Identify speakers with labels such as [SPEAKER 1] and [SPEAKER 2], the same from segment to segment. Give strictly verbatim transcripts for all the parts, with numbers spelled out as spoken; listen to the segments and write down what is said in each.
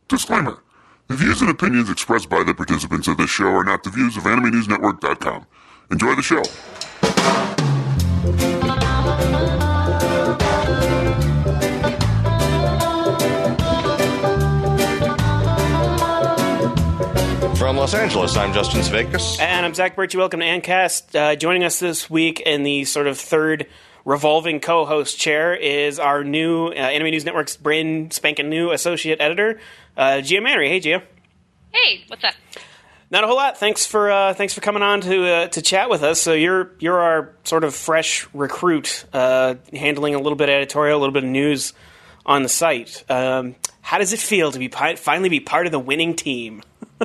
[SPEAKER 1] Disclaimer. The views and opinions expressed by the participants of this show are not the views of Anime News Network dot com. Enjoy the show.
[SPEAKER 2] From Los Angeles, I'm Justin Sveikas.
[SPEAKER 3] And I'm Zach Birchie. Welcome to Ancast. Uh, joining us this week in the sort of third revolving co-host chair is our new uh, Anime News Network's brand spanking new associate editor, uh, Gia Mannery. Hey, Gia.
[SPEAKER 4] Hey, what's up?
[SPEAKER 3] Not a whole lot. Thanks for uh, thanks for coming on to uh, to chat with us. So you're you're our sort of fresh recruit, uh, handling a little bit of editorial, a little bit of news on the site. Um, how does it feel to be pi- finally be part of the winning team?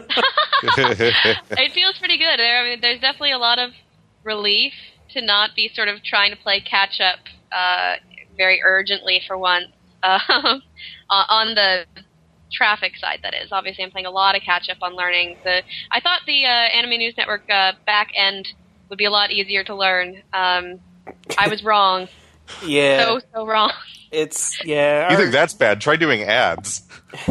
[SPEAKER 4] It feels pretty good. There, I mean, there's definitely a lot of relief to not be sort of trying to play catch up uh, very urgently for once um, on the traffic side. That is, obviously, I'm playing a lot of catch up on learning. The I thought the uh, Anime News Network uh, back end would be a lot easier to learn. Um, I was wrong.
[SPEAKER 3] Yeah,
[SPEAKER 4] so so wrong.
[SPEAKER 3] It's yeah.
[SPEAKER 2] You
[SPEAKER 3] our-
[SPEAKER 2] think that's bad? Try doing ads.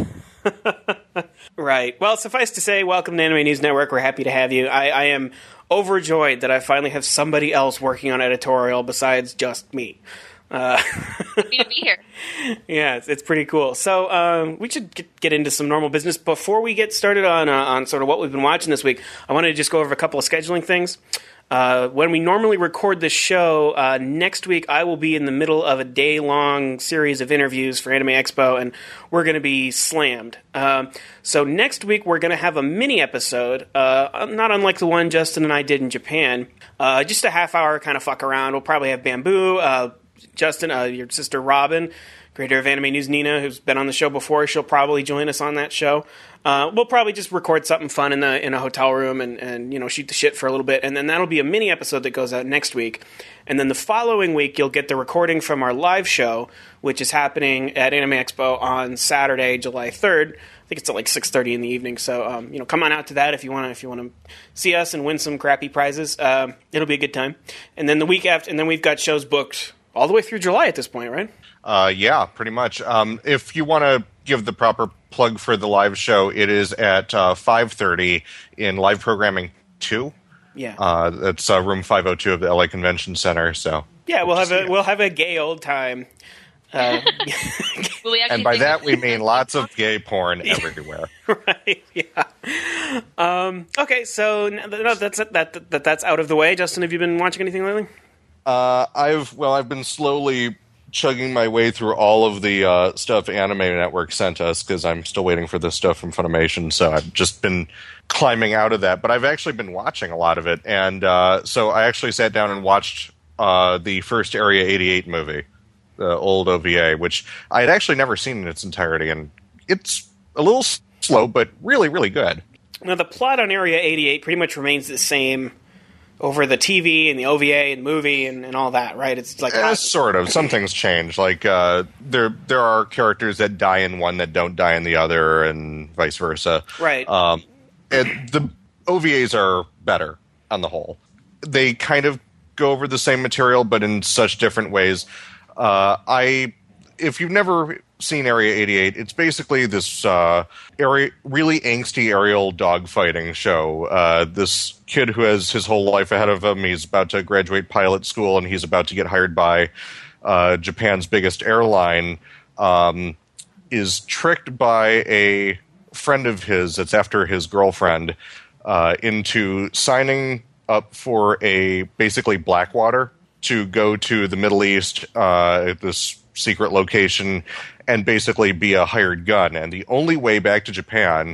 [SPEAKER 3] Right. Well, suffice to say, welcome to Anime News Network. We're happy to have you. I, I am overjoyed that I finally have somebody else working on editorial besides just me. Uh,
[SPEAKER 4] Happy to be here.
[SPEAKER 3] Yeah, it's, it's pretty cool. So um, we should get, get into some normal business. Before we get started on uh, on sort of what we've been watching this week, I wanted to just go over a couple of scheduling things. Uh, when we normally record this show, uh, next week I will be in the middle of a day-long series of interviews for Anime Expo, and we're going to be slammed. Um, so next week we're going to have a mini episode, uh, not unlike the one Justin and I did in Japan. Uh, just a half-hour kind of fuck around. We'll probably have Bamboo, uh, Justin, uh, your sister Robin, creator of Anime News Nina, who's been on the show before. She'll probably join us on that show. Uh, we'll probably just record something fun in the in a hotel room and, and you know shoot the shit for a little bit, and then that'll be a mini episode that goes out next week. And then the following week, you'll get the recording from our live show, which is happening at Anime Expo on Saturday, July third. I think it's at like six thirty in the evening. So um, you know, come on out to that if you want to if you want to see us and win some crappy prizes. Uh, it'll be a good time. And then the week after, and then we've got shows booked all the way through July at this point, right?
[SPEAKER 2] Uh, yeah, pretty much. Um, if you want to give the proper plug for the live show, it is at uh, five thirty in Live Programming two.
[SPEAKER 3] Yeah,
[SPEAKER 2] uh, it's uh, room five oh two of the L A Convention Center. So
[SPEAKER 3] yeah, we'll have a we'll have a gay old time. Uh,
[SPEAKER 4] Will we actually
[SPEAKER 2] and by
[SPEAKER 4] think-
[SPEAKER 2] that we mean lots of gay porn everywhere.
[SPEAKER 3] Right? Yeah. Um, okay, so no, that's that, that that's out of the way. Justin, have you been watching anything lately?
[SPEAKER 2] Uh, I've well, I've been slowly chugging my way through all of the uh, stuff Anime Network sent us because I'm still waiting for this stuff from Funimation. So I've just been climbing out of that, but I've actually been watching a lot of it, and uh, so I actually sat down and watched uh, the first Area eighty-eight movie, the old O V A, which I had actually never seen in its entirety, and it's a little slow, but really, really good.
[SPEAKER 3] Now, the plot on Area eighty-eight pretty much remains the same over the T V and the O V A and movie and, and all that, right? It's like
[SPEAKER 2] uh, sort of. Some things change. Like uh, there, there are characters that die in one that don't die in the other, and vice versa.
[SPEAKER 3] Right.
[SPEAKER 2] Um, and the O V As are better on the whole. They kind of go over the same material, but in such different ways. Uh, I, if you've never seen Area eighty-eight, it's basically this uh, area, really angsty aerial dogfighting show. Uh, this kid who has his whole life ahead of him, he's about to graduate pilot school, and he's about to get hired by uh, Japan's biggest airline, um, is tricked by a friend of his that's after his girlfriend uh, into signing up for a basically Blackwater to go to the Middle East, uh, this secret location, and basically be a hired gun. And the only way back to Japan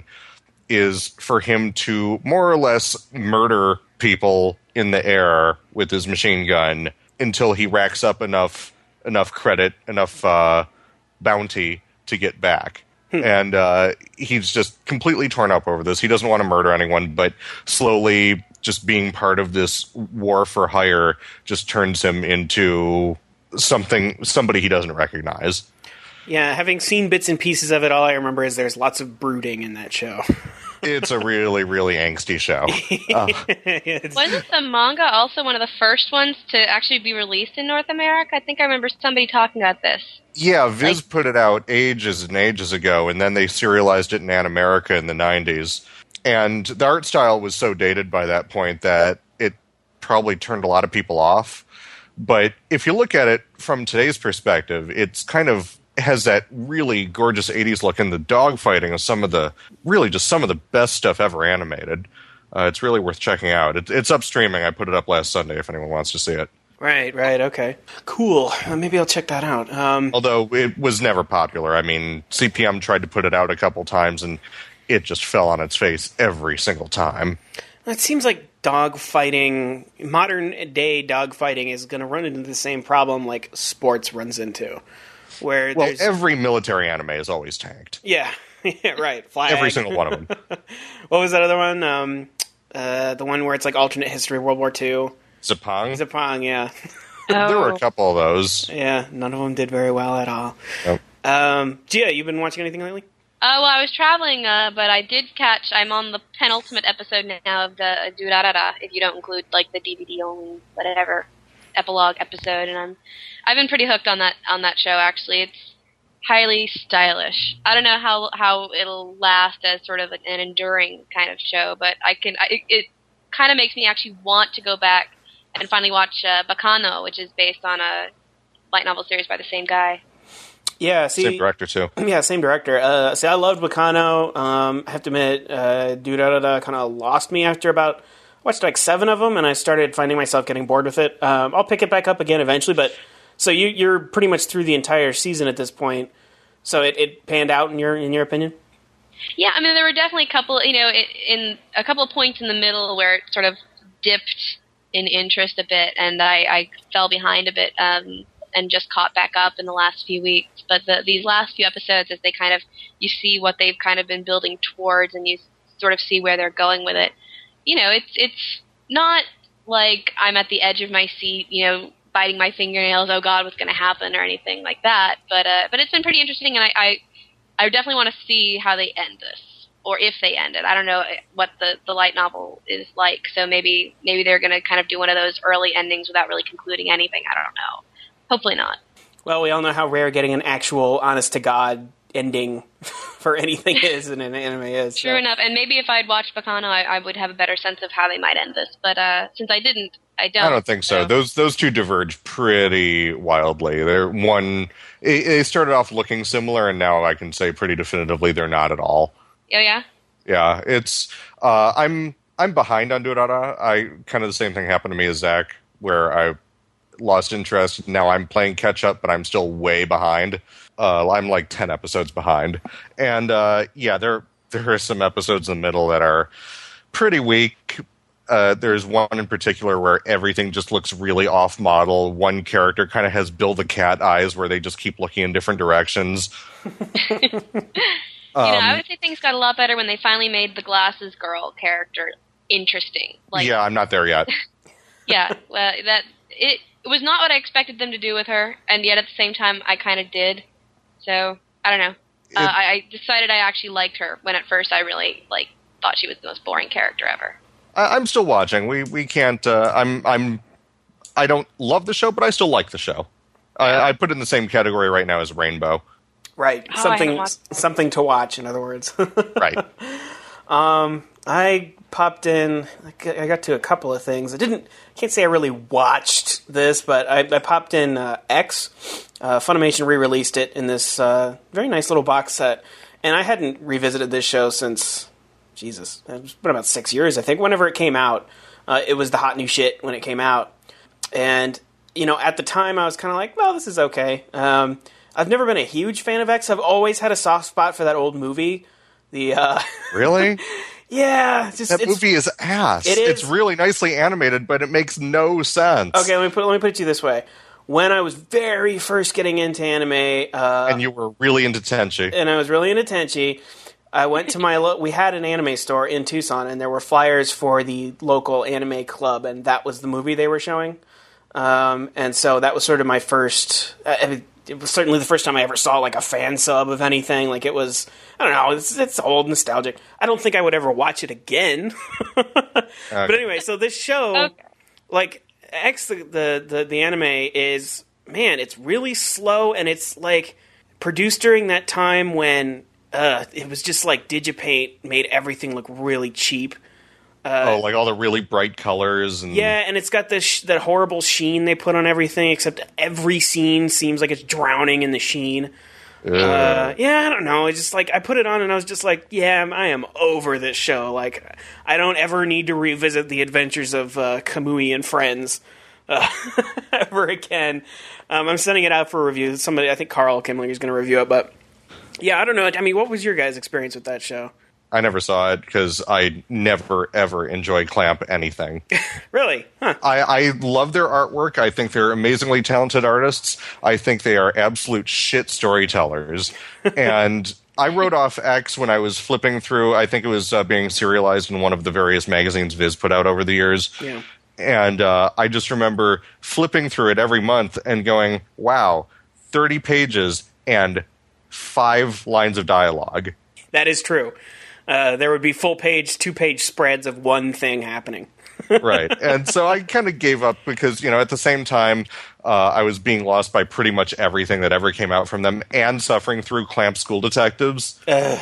[SPEAKER 2] is for him to more or less murder people in the air with his machine gun until he racks up enough enough credit, enough uh, bounty to get back. Hmm. And uh, he's just completely torn up over this. He doesn't want to murder anyone, but slowly just being part of this war for hire just turns him into something, somebody he doesn't recognize.
[SPEAKER 3] Yeah, having seen bits and pieces of it, all I remember is there's lots of brooding in that show.
[SPEAKER 2] It's a really, really angsty show. Uh,
[SPEAKER 4] Wasn't the manga also one of the first ones to actually be released in North America? I think I remember somebody talking about this.
[SPEAKER 2] yeah, Viz
[SPEAKER 4] Like-
[SPEAKER 2] put it out ages and ages ago, and then they serialized it in Animerica in the nineties. And the art style was so dated by that point that it probably turned a lot of people off. But if you look at it from today's perspective, it's kind of has that really gorgeous eighties look, and the dogfighting is some of the really just some of the best stuff ever animated. Uh, it's really worth checking out. It, it's up streaming. I put it up last Sunday if anyone wants to see it.
[SPEAKER 3] Right, right, okay. Cool. Uh, maybe I'll check that out. Um,
[SPEAKER 2] Although it was never popular. I mean, C P M tried to put it out a couple times, and it just fell on its face every single time.
[SPEAKER 3] it seems like dogfighting, modern day dogfighting, is going to run into the same problem like sports runs into. Where
[SPEAKER 2] Well,
[SPEAKER 3] there's,
[SPEAKER 2] every military anime is always tanked.
[SPEAKER 3] yeah, yeah, right. Flag.
[SPEAKER 2] Every single one of them.
[SPEAKER 3] What was that other one? Um, uh, the one where it's like alternate history of World War Two.
[SPEAKER 2] Zepang?
[SPEAKER 3] Zepang, yeah.
[SPEAKER 2] There were
[SPEAKER 4] Oh.
[SPEAKER 2] a couple of those.
[SPEAKER 3] Yeah, none of them did very well at all.
[SPEAKER 2] Nope.
[SPEAKER 3] Um, Gia, you been watching anything lately?
[SPEAKER 4] Uh, well, I was traveling, uh, but I did catch. I'm on the penultimate episode now of the uh, Durarara, if you don't include like the D V D only, whatever epilogue episode. And I'm, I've been pretty hooked on that on that show. Actually, it's highly stylish. I don't know how how it'll last as sort of an enduring kind of show, but I can. I, it it kind of makes me actually want to go back and finally watch uh, Bacano, which is based on a light novel series by the same guy.
[SPEAKER 3] Yeah, see,
[SPEAKER 2] Same director, too.
[SPEAKER 3] yeah, same director. Uh, see, I loved Bacano. Um, I have to admit, uh, Durarara kind of lost me after about, I watched like seven of them, and I started finding myself getting bored with it. Um, I'll pick it back up again eventually, but so you, you're pretty much through the entire season at this point. So it, it panned out in your in your opinion?
[SPEAKER 4] Yeah, I mean, there were definitely a couple, you know, in, in a couple of points in the middle where it sort of dipped in interest a bit, and I, I fell behind a bit um, and just caught back up in the last few weeks. But the, these last few episodes, as they kind of, you see what they've kind of been building towards, and you sort of see where they're going with it. You know, it's it's not like I'm at the edge of my seat, you know, biting my fingernails, oh God, what's going to happen, or anything like that. But uh, but it's been pretty interesting, and I, I I definitely want to see how they end this, or if they end it. I don't know what the, the light novel is like, so maybe maybe they're going to kind of do one of those early endings without really concluding anything. I don't know. Hopefully not.
[SPEAKER 3] Well, we all know how rare getting an actual, honest-to-God ending for anything is in an anime is.
[SPEAKER 4] True
[SPEAKER 3] so.
[SPEAKER 4] enough, and maybe if I'd watched Bacano, I, I would have a better sense of how they might end this. But uh, since I didn't, I don't.
[SPEAKER 2] I don't think so. Those those two diverge pretty wildly. They're one. It, they started off looking similar, and now I can say pretty definitively they're not at all.
[SPEAKER 4] Oh yeah.
[SPEAKER 2] Yeah, it's. Uh, I'm I'm behind on Durarara. I kind of the same thing happened to me as Zach, where I lost interest. Now I'm playing catch up, but I'm still way behind. Uh, I'm like ten episodes behind, and uh, yeah, there there are some episodes in the middle that are pretty weak. Uh, there's one in particular where everything just looks really off model. One character kind of has Bill the Cat eyes where they just keep looking in different directions.
[SPEAKER 4] You know, I would say things got a lot better when they finally made the glasses girl character interesting. Like,
[SPEAKER 2] Yeah, I'm not there yet.
[SPEAKER 4] yeah, well, that it, it was not what I expected them to do with her, and yet at the same time, I kind of did. So I don't know. Uh,
[SPEAKER 2] It-
[SPEAKER 4] I, I decided I actually liked her when at first I really like thought she was the most boring character ever.
[SPEAKER 2] I, I'm still watching. We we can't. Uh, I'm I'm. I don't love the show, but I still like the show. I, I put it in the same category right now as Rainbow.
[SPEAKER 3] Right,
[SPEAKER 4] Oh, I
[SPEAKER 3] something
[SPEAKER 4] haven't watched-
[SPEAKER 3] something to watch, in other words.
[SPEAKER 2] Right.
[SPEAKER 3] I popped in. I got- I got to a couple of things. I didn't. Can't say I really watched this, but I, I popped in uh, X. Uh, Funimation re-released it in this uh, very nice little box set, and I hadn't revisited this show since Jesus. It's been about six years, I think. Whenever it came out, uh, it was the hot new shit when it came out, and you know, at the time, I was kind of like, well, this is okay. Um, I've never been a huge fan of X. I've always had a soft spot for that old movie. The uh,
[SPEAKER 2] Really?
[SPEAKER 3] yeah, just
[SPEAKER 2] That
[SPEAKER 3] it's,
[SPEAKER 2] movie is ass.
[SPEAKER 3] It is.
[SPEAKER 2] It's really nicely animated, but it makes no sense.
[SPEAKER 3] Okay, let me put let me put it to you this way: when I was very first getting into anime, uh,
[SPEAKER 2] And you were really into Tenchi.
[SPEAKER 3] and I was really into Tenchi, I went to my lo- we had an anime store in Tucson, and there were flyers for the local anime club, and that was the movie they were showing. Um, and so that was sort of my first. I mean, it was certainly the first time I ever saw like a fan sub of anything. Like it was, I don't know, it's, it's old, nostalgic. I don't think I would ever watch it again. okay. But anyway, so this show, okay. like X, the, the the the anime is, man, it's really slow, and it's like produced during that time when uh, it was just like Digipaint made everything look really cheap.
[SPEAKER 2] Uh, oh, like all the really bright colors. And
[SPEAKER 3] yeah, and it's got this sh- that horrible sheen they put on everything, except every scene seems like it's drowning in the sheen. Uh, yeah, I don't know. It's just like, I put it on and I was just like, yeah, I am over this show. Like, I don't ever need to revisit the adventures of uh, Kamui and friends uh, ever again. Um, I'm sending it out for review. Somebody, I think Carl Kimlinger is going to review it, but yeah, I don't know. I mean, what was your guys' experience with that show?
[SPEAKER 2] I never saw it because I never, ever enjoy Clamp anything.
[SPEAKER 3] Really? Huh.
[SPEAKER 2] I, I love their artwork. I think they're amazingly talented artists. I think they are absolute shit storytellers. And I wrote off X when I was flipping through. I think it was uh, being serialized in one of the various magazines Viz put out over the years.
[SPEAKER 3] Yeah.
[SPEAKER 2] And uh, I just remember flipping through it every month and going, wow, thirty pages and five lines of dialogue.
[SPEAKER 3] That is true. Uh, there would be full-page, two-page spreads of one thing happening.
[SPEAKER 2] Right. And so I kind of gave up because, you know, at the same time, uh, I was being lost by pretty much everything that ever came out from them and suffering through Clamp School Detectives.
[SPEAKER 3] Uh.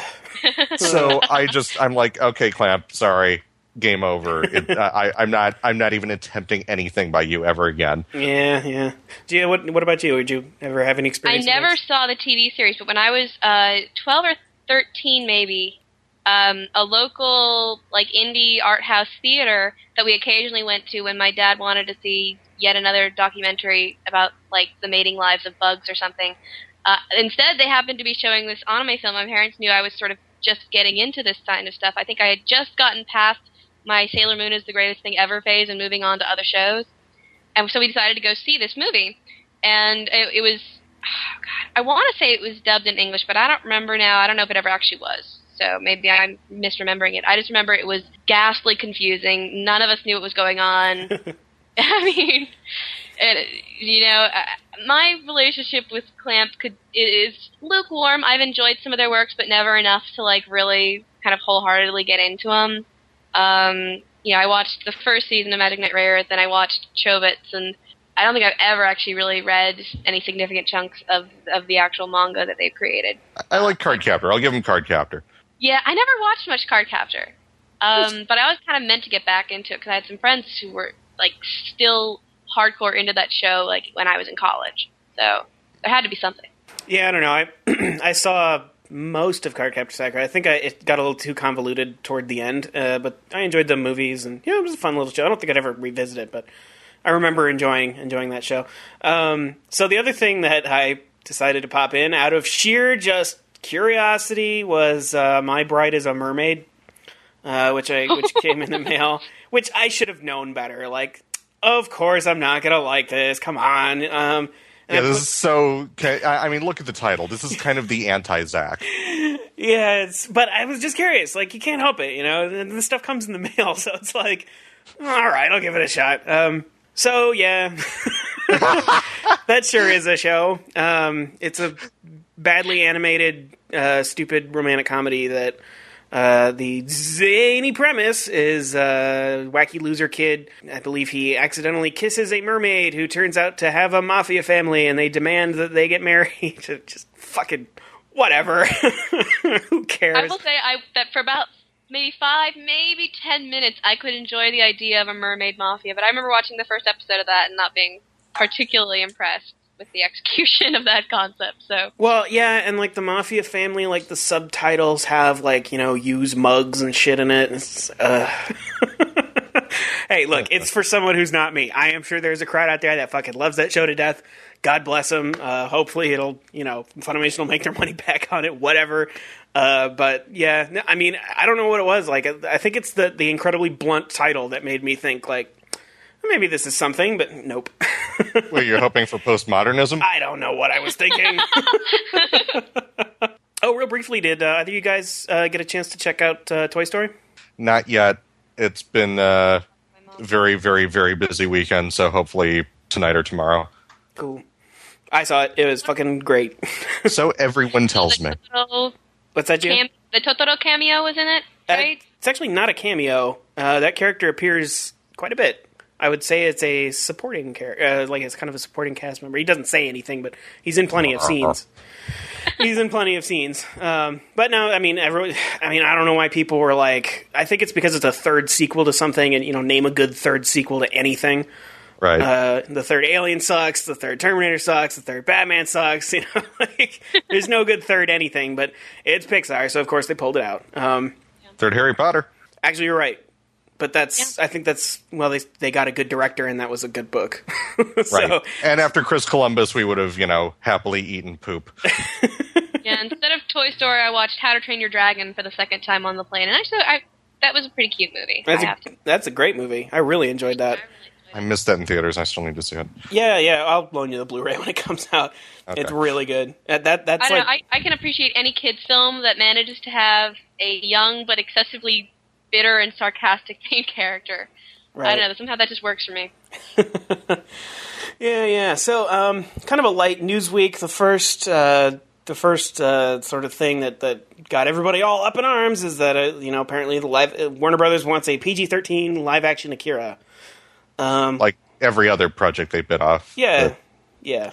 [SPEAKER 2] So I just, I'm like, okay, Clamp, sorry, game over. It, I, I'm not I'm not even attempting anything by you ever again.
[SPEAKER 3] Yeah, yeah. Gia, what, what about you? Did you ever have any experience?
[SPEAKER 4] I never saw the T V series, but when I was uh, twelve or thirteen maybe, Um, a local, like, indie art house theater that we occasionally went to when my dad wanted to see yet another documentary about, like, the mating lives of bugs or something. Uh, instead, they happened to be showing this anime film. My parents knew I was sort of just getting into this kind of stuff. I think I had just gotten past my Sailor Moon is the greatest thing ever phase and moving on to other shows. And so we decided to go see this movie. And it, it was, oh God, I want to say it was dubbed in English, but I don't remember now. I don't know if it ever actually was. So maybe I'm misremembering it. I just remember it was ghastly confusing. None of us knew what was going on. I mean, it, you know, my relationship with Clamp could is lukewarm. I've enjoyed some of their works, but never enough to like really kind of wholeheartedly get into them. Um, you know, I watched the first season of Magic Knight Rayearth, then I watched Chobits, and I don't think I've ever actually really read any significant chunks of, of the actual manga that they've created.
[SPEAKER 2] I like Cardcaptor. I'll give them Cardcaptor.
[SPEAKER 4] Yeah, I never watched much Cardcaptor, um, but I was kind of meant to get back into it because I had some friends who were like still hardcore into that show, like when I was in college. So there had to be something.
[SPEAKER 3] Yeah, I don't know. I I saw most of Cardcaptor Sakura. I think I, it got a little too convoluted toward the end, uh, but I enjoyed the movies, and yeah, it was a fun little show. I don't think I'd ever revisit it, but I remember enjoying enjoying that show. Um, so the other thing that I decided to pop in out of sheer just curiosity was uh, My Bride is a Mermaid, uh, which I which came in the mail, which I should have known better. Like, of course I'm not gonna like this. Come on. Um,
[SPEAKER 2] yeah, this put, is so. I mean, look at the title. This is kind of the anti-Zack.
[SPEAKER 3] Yeah, it's, but I was just curious. Like, you can't help it, you know. The stuff comes in the mail, so it's like, all right, I'll give it a shot. Um, so yeah, that sure is a show. Um, it's a badly animated, uh, stupid romantic comedy that uh, the zany premise is a wacky loser kid. I believe he accidentally kisses a mermaid who turns out to have a mafia family, and they demand that they get married. Just fucking whatever. Who cares?
[SPEAKER 4] I will say I, that for about maybe five, maybe ten minutes, I could enjoy the idea of a mermaid mafia, but I remember watching the first episode of that and not being particularly impressed with the execution of that concept. So
[SPEAKER 3] well, yeah, and like the mafia family, like the subtitles have like, you know, use mugs and shit in it. It's, uh... Hey, look, it's for someone who's not me. I am sure there's a crowd out there that fucking loves that show to death. God bless them. Uh, hopefully it'll, you know, Funimation will make their money back on it, whatever. Uh, but yeah, I mean, I don't know what it was. Like, I think it's the, the incredibly blunt title that made me think like, maybe this is something, but nope.
[SPEAKER 2] Wait, you're hoping for postmodernism?
[SPEAKER 3] I don't know what I was thinking. Oh, real briefly, did uh, either of you guys uh, get a chance to check out uh, Toy Story?
[SPEAKER 2] Not yet. It's been a very, very, very busy weekend, so hopefully tonight or tomorrow.
[SPEAKER 3] Cool. I saw it. It was fucking great.
[SPEAKER 2] So everyone tells me.
[SPEAKER 4] Totoro
[SPEAKER 3] What's that, Jim?
[SPEAKER 4] cam- the Totoro cameo was in it,
[SPEAKER 3] Uh,
[SPEAKER 4] right?
[SPEAKER 3] it's actually not a cameo. Uh, that character appears quite a bit. I would say it's a supporting character, uh, like it's kind of a supporting cast member. He doesn't say anything, but he's in plenty of scenes. He's in plenty of scenes. Um, but no, I mean, everyone, I mean, I don't know why people were like. I think it's because it's a third sequel to something, and you know, name a good third sequel to anything.
[SPEAKER 2] Right.
[SPEAKER 3] Uh, the third Alien sucks. The third Terminator sucks. The third Batman sucks. You know, like there's no good third anything. But it's Pixar, so of course they pulled it out. Um,
[SPEAKER 2] Third Harry Potter.
[SPEAKER 3] actually, you're right. But that's, I think that's, well, they they got a good director, and that was a good book. so,
[SPEAKER 2] Right. And after Chris Columbus, we would have, you know, happily eaten poop.
[SPEAKER 4] Yeah, instead of Toy Story, I watched How to Train Your Dragon for the second time on the plane, and actually, I that was a pretty cute movie.
[SPEAKER 3] That's
[SPEAKER 4] I
[SPEAKER 3] a,
[SPEAKER 4] have to.
[SPEAKER 3] that's a great movie. I really enjoyed that.
[SPEAKER 2] I missed that in theaters. I still need to see it.
[SPEAKER 3] Yeah, yeah, I'll loan you the Blu-ray when it comes out.
[SPEAKER 2] Okay.
[SPEAKER 3] It's really good. Uh, That that's
[SPEAKER 4] I don't
[SPEAKER 3] like
[SPEAKER 4] know. I, I can appreciate any kids film that manages to have a young but excessively bitter and sarcastic main character. I
[SPEAKER 3] right.
[SPEAKER 4] don't know. Somehow that just works for me.
[SPEAKER 3] Yeah, yeah. So, um, kind of a light news week. The first, uh, the first uh, sort of thing that, that got everybody all up in arms is that uh, you know apparently the live uh, Warner Brothers wants a P G thirteen live action Akira. Um,
[SPEAKER 2] Like every other project they bit off.
[SPEAKER 3] yeah,
[SPEAKER 2] But
[SPEAKER 3] yeah.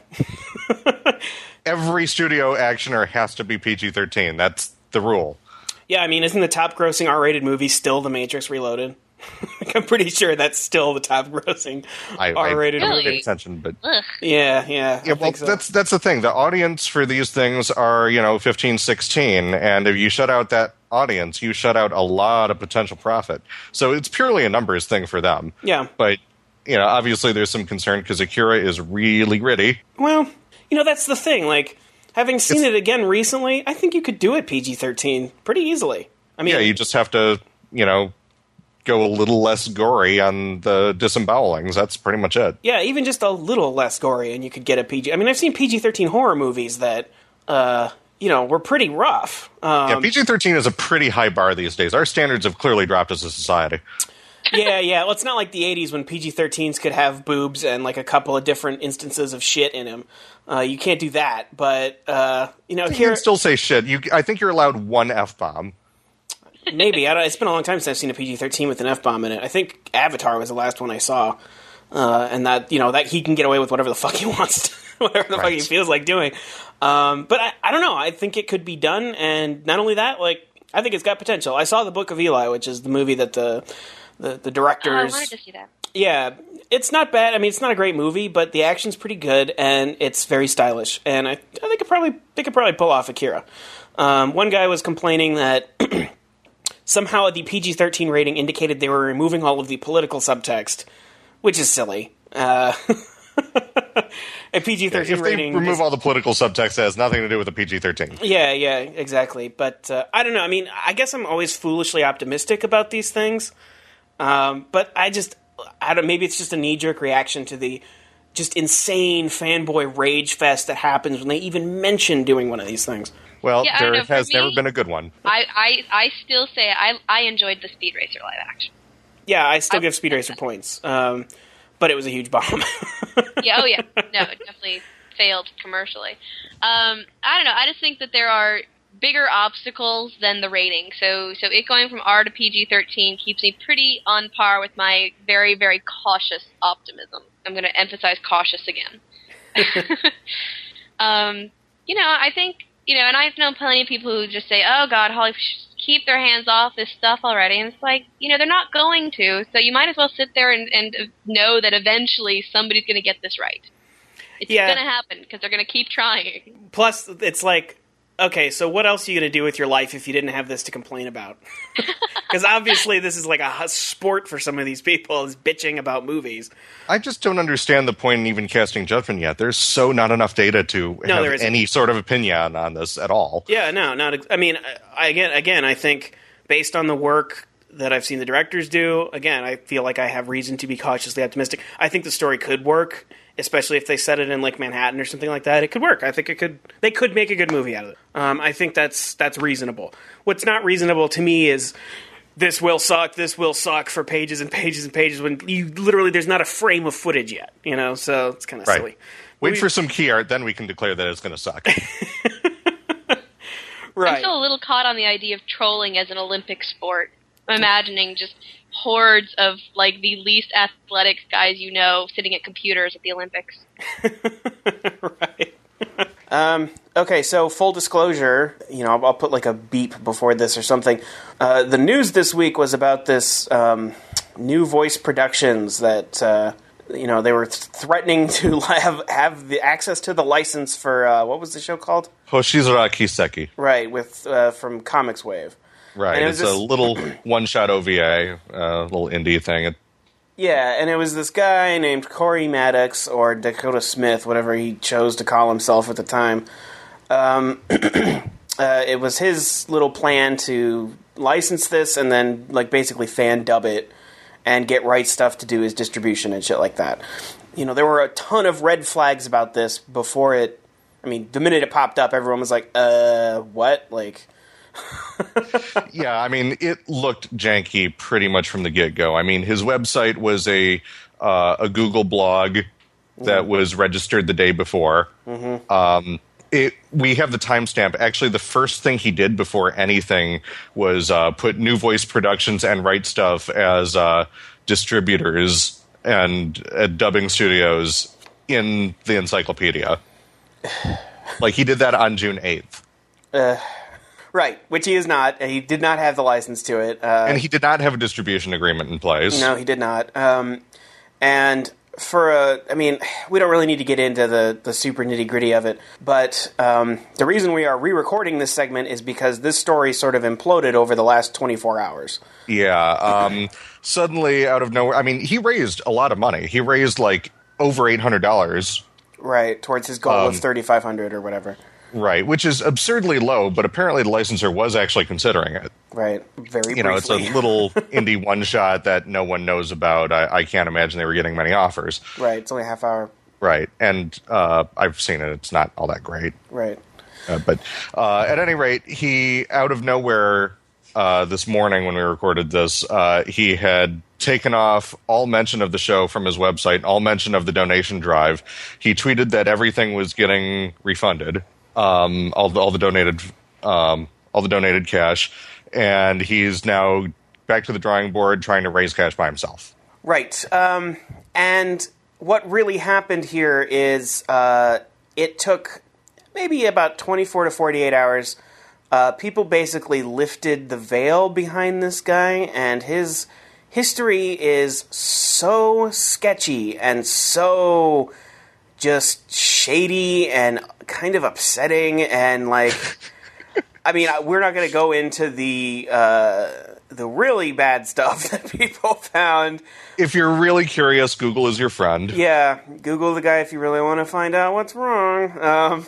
[SPEAKER 2] every studio actioner has to be P G thirteen. That's the rule.
[SPEAKER 3] Yeah, I mean, isn't the top grossing R-rated movie still The Matrix Reloaded? I'm pretty sure that's still the top grossing
[SPEAKER 2] I,
[SPEAKER 3] R-rated
[SPEAKER 2] I don't
[SPEAKER 4] Really?
[SPEAKER 2] pay
[SPEAKER 3] movie.
[SPEAKER 2] attention, but
[SPEAKER 4] Ugh.
[SPEAKER 3] Yeah, yeah. I
[SPEAKER 2] yeah, well,
[SPEAKER 3] think so.
[SPEAKER 2] that's that's the thing. The audience for these things are, you know, fifteen, sixteen, and if you shut out that audience, you shut out a lot of potential profit. So it's purely a numbers thing for them.
[SPEAKER 3] Yeah.
[SPEAKER 2] But, you know, obviously there's some concern because Akira is really gritty.
[SPEAKER 3] Well, you know, that's the thing. Like, having seen
[SPEAKER 2] It's-
[SPEAKER 3] it again recently, I think you could do it P G thirteen pretty easily. I mean,
[SPEAKER 2] Yeah, you just have to, you know, go a little less gory on the disembowelings. That's pretty much it.
[SPEAKER 3] yeah, even just a little less gory, and you could get a P G. I mean, I've seen P G thirteen horror movies that, uh, you know, were pretty rough. Um,
[SPEAKER 2] Yeah, P G thirteen is a pretty high bar these days. Our standards have clearly dropped as a society.
[SPEAKER 3] yeah, yeah. Well, it's not like the eighties when P G thirteens could have boobs and like a couple of different instances of shit in them. Uh, you can't do that, but uh, you know,
[SPEAKER 2] You
[SPEAKER 3] here
[SPEAKER 2] can still say shit. You, I think you're allowed one F-bomb.
[SPEAKER 3] maybe I don't, it's been a long time since I've seen a P G thirteen with an F bomb in it. I think Avatar was the last one I saw, uh, and that you know that he can get away with whatever the fuck he wants, to, whatever the fuck
[SPEAKER 2] Right.
[SPEAKER 3] he feels like doing. Um, but I, I don't know. I think it could be done, and not only that, like I think it's got potential. I saw the Book of Eli, which is the movie that the the, the
[SPEAKER 4] Oh, I
[SPEAKER 3] directors.
[SPEAKER 4] wanted to see that.
[SPEAKER 3] Yeah, it's not bad. I mean, it's not a great movie, but the action's pretty good and it's very stylish. And I, I think it probably they could probably pull off Akira. Um, one guy was complaining that somehow the P G thirteen rating indicated they were removing all of the political subtext, which is silly. Uh, a P G thirteen
[SPEAKER 2] If they
[SPEAKER 3] rating.
[SPEAKER 2] remove
[SPEAKER 3] is-
[SPEAKER 2] all the political subtext, it has nothing to do with the P G thirteen.
[SPEAKER 3] yeah, yeah, exactly. But uh, I don't know. I mean, I guess I'm always foolishly optimistic about these things. Um, but I just, I don't. Maybe it's just a knee-jerk reaction to the just insane fanboy rage fest that happens when they even mention doing one of these things.
[SPEAKER 2] Well,
[SPEAKER 4] Yeah, I don't
[SPEAKER 2] there
[SPEAKER 4] know, for
[SPEAKER 2] has
[SPEAKER 4] me-
[SPEAKER 2] never been a good one.
[SPEAKER 4] I, I, I still say I, I enjoyed the Speed Racer live action.
[SPEAKER 3] Yeah, I still
[SPEAKER 4] I-
[SPEAKER 3] give Speed Racer points, um, but it was a huge bomb.
[SPEAKER 4] Yeah, oh yeah, no, it definitely failed commercially. Um, I don't know. I just think that there are bigger obstacles than the rating. So, so it going from R to P G thirteen keeps me pretty on par with my very, very cautious optimism. I'm going to emphasize cautious again. um, you know, I think you know, and I've known plenty of people who just say, "Oh God, Hollywood, keep their hands off this stuff already." And it's like, you know, they're not going to. So you might as well sit there and, and know that eventually somebody's going to get this right. It's
[SPEAKER 3] Yeah.
[SPEAKER 4] going to happen because they're going to keep trying.
[SPEAKER 3] Plus, it's like, okay, so what else are you going to do with your life if you didn't have this to complain about? Because obviously this is like a sport for some of these people, is bitching about movies.
[SPEAKER 2] I just don't understand the point in even casting judgment yet. There's so not enough data to
[SPEAKER 3] No, there
[SPEAKER 2] have
[SPEAKER 3] isn't.
[SPEAKER 2] any sort of opinion on this at all.
[SPEAKER 3] Yeah, no, not. ex- I mean, I, again, again, I think based on the work that I've seen the directors do, again, I feel like I have reason to be cautiously optimistic. I think the story could work, especially if they set it in like Manhattan or something like that. It could work. I think it could. They could make a good movie out of it. Um, I think that's that's reasonable. What's not reasonable to me is this will suck. This will suck for pages and pages and pages when you literally there's not a frame of footage yet. You know, so it's kind of
[SPEAKER 2] Right.
[SPEAKER 3] silly.
[SPEAKER 2] Wait for some key art, then we can declare that it's going to suck.
[SPEAKER 3] Right.
[SPEAKER 4] I'm still a little caught on the idea of trolling as an Olympic sport. I'm imagining just hordes of, like, the least athletic guys you know sitting at computers at the Olympics.
[SPEAKER 3] Right. um, okay, so full disclosure, you know, I'll, I'll put, like, a beep before this or something. Uh, the news this week was about this um, New Voice Productions that... Uh, You know, they were th- threatening to have have the access to the license for uh, what was the show called?
[SPEAKER 2] Hoshizura Kiseki.
[SPEAKER 3] Right, with uh, from Comics Wave.
[SPEAKER 2] Right,
[SPEAKER 3] And it
[SPEAKER 2] it's
[SPEAKER 3] was
[SPEAKER 2] a
[SPEAKER 3] this-
[SPEAKER 2] little one-shot O V A, uh, little indie thing. It,
[SPEAKER 3] Yeah, and it was this guy named Corey Maddox or Dakota Smith, whatever he chose to call himself at the time. Um, uh, it was his little plan to license this and then, like, basically fan dub it and get right stuff to do his distribution and shit like that. You know, there were a ton of red flags about this before it... I mean, the minute it popped up, everyone was like, uh, what? Like...
[SPEAKER 2] yeah, I mean, it looked janky pretty much from the get-go. I mean, his website was a uh, a Google blog that was registered the day before. Mm-hmm. Um, it, we have the timestamp. Actually, the first thing he did before anything was uh, put New Voice Productions and Right Stuff as uh, distributors and uh, dubbing studios in the encyclopedia. Like, he did that on June eighth.
[SPEAKER 3] Uh, right, which he is not. He did not have the license to it. Uh,
[SPEAKER 2] and he did not have a distribution agreement in place.
[SPEAKER 3] No, he did not. Um, and... For a, I mean, we don't really need to get into the, the super nitty gritty of it, but um, the reason we are re-recording this segment is because this story sort of imploded over the last twenty-four hours.
[SPEAKER 2] Yeah, um, suddenly out of nowhere, I mean, he raised a lot of money. He raised like over eight hundred dollars.
[SPEAKER 3] Right, towards his goal
[SPEAKER 2] Um,
[SPEAKER 3] of thirty-five hundred dollars or whatever.
[SPEAKER 2] Right, which is absurdly low, but apparently the licensor was actually considering it.
[SPEAKER 3] Right, very
[SPEAKER 2] You know, it's a
[SPEAKER 3] briefly.
[SPEAKER 2] little indie one-shot that no one knows about. I, I can't imagine they were getting many offers.
[SPEAKER 3] Right, it's only a half hour.
[SPEAKER 2] Right, and uh, I've seen it. It's not all that great.
[SPEAKER 3] Right.
[SPEAKER 2] Uh, but uh, at any rate, he, out of nowhere, uh, this morning when we recorded this, uh, he had taken off all mention of the show from his website, all mention of the donation drive. He tweeted that everything was getting refunded, um, all the, all the donated, um, all the donated cash, and he's now back to the drawing board trying to raise cash by himself.
[SPEAKER 3] Right. Um, and what really happened here is uh, it took maybe about twenty-four to forty-eight hours. Uh, people basically lifted the veil behind this guy, and his history is so sketchy and so just shady and kind of upsetting, and like, I mean, we're not going to go into the uh, the really bad stuff that people found.
[SPEAKER 2] If you're really curious, Google is your friend.
[SPEAKER 3] Yeah, Google the guy if you really want to find out what's wrong. Um,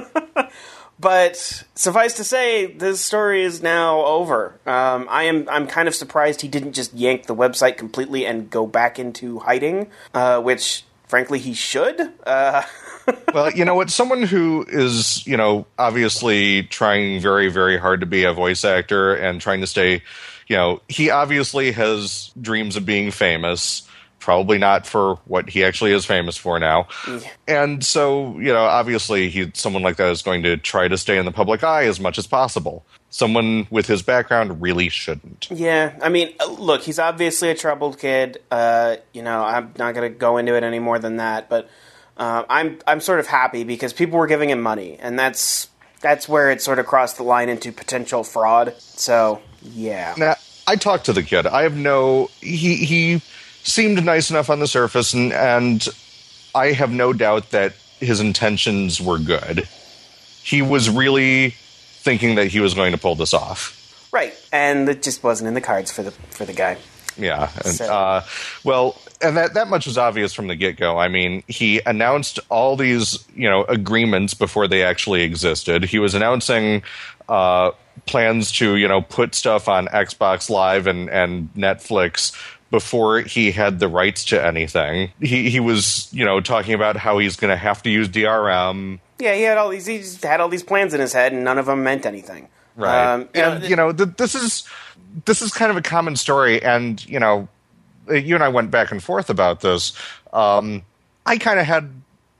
[SPEAKER 3] but suffice to say, this story is now over. Um, I am I'm kind of surprised he didn't just yank the website completely and go back into hiding, uh, which frankly he should. Uh,
[SPEAKER 2] Well, you know what? Someone who is, you know, obviously trying very, very hard to be a voice actor and trying to stay, you know, he obviously has dreams of being famous, probably not for what he actually is famous for now.
[SPEAKER 3] Yeah.
[SPEAKER 2] And so, you know, obviously he, someone like that is going to try to stay in the public eye as much as possible. Someone with his background really shouldn't.
[SPEAKER 3] Yeah, I mean, look, he's obviously a troubled kid. Uh, you know, I'm not going to go into it any more than that, but uh, I'm I'm sort of happy because people were giving him money, and that's that's where it sort of crossed the line into potential fraud. So, yeah.
[SPEAKER 2] Now, I talked to the kid. I have no... He, he seemed nice enough on the surface, and, and I have no doubt that his intentions were good. He was really thinking that he was going to pull this off.
[SPEAKER 3] Right, and it just wasn't in the cards for the for the guy.
[SPEAKER 2] Yeah. And,
[SPEAKER 3] So-
[SPEAKER 2] uh, well, and that, that much was obvious from the get-go. I mean, he announced all these, you know, agreements before they actually existed. He was announcing uh, plans to, you know, put stuff on Xbox Live and, and Netflix before he had the rights to anything. He, he was, you know, talking about how he's going to have to use D R M.
[SPEAKER 3] Yeah, he had all these he just had all these plans in his head, and none of them meant anything.
[SPEAKER 2] Right.
[SPEAKER 3] Um, you know,
[SPEAKER 2] and, you know, th- this is this is kind of a common story, and, you know, you and I went back and forth about this. Um, I kind of had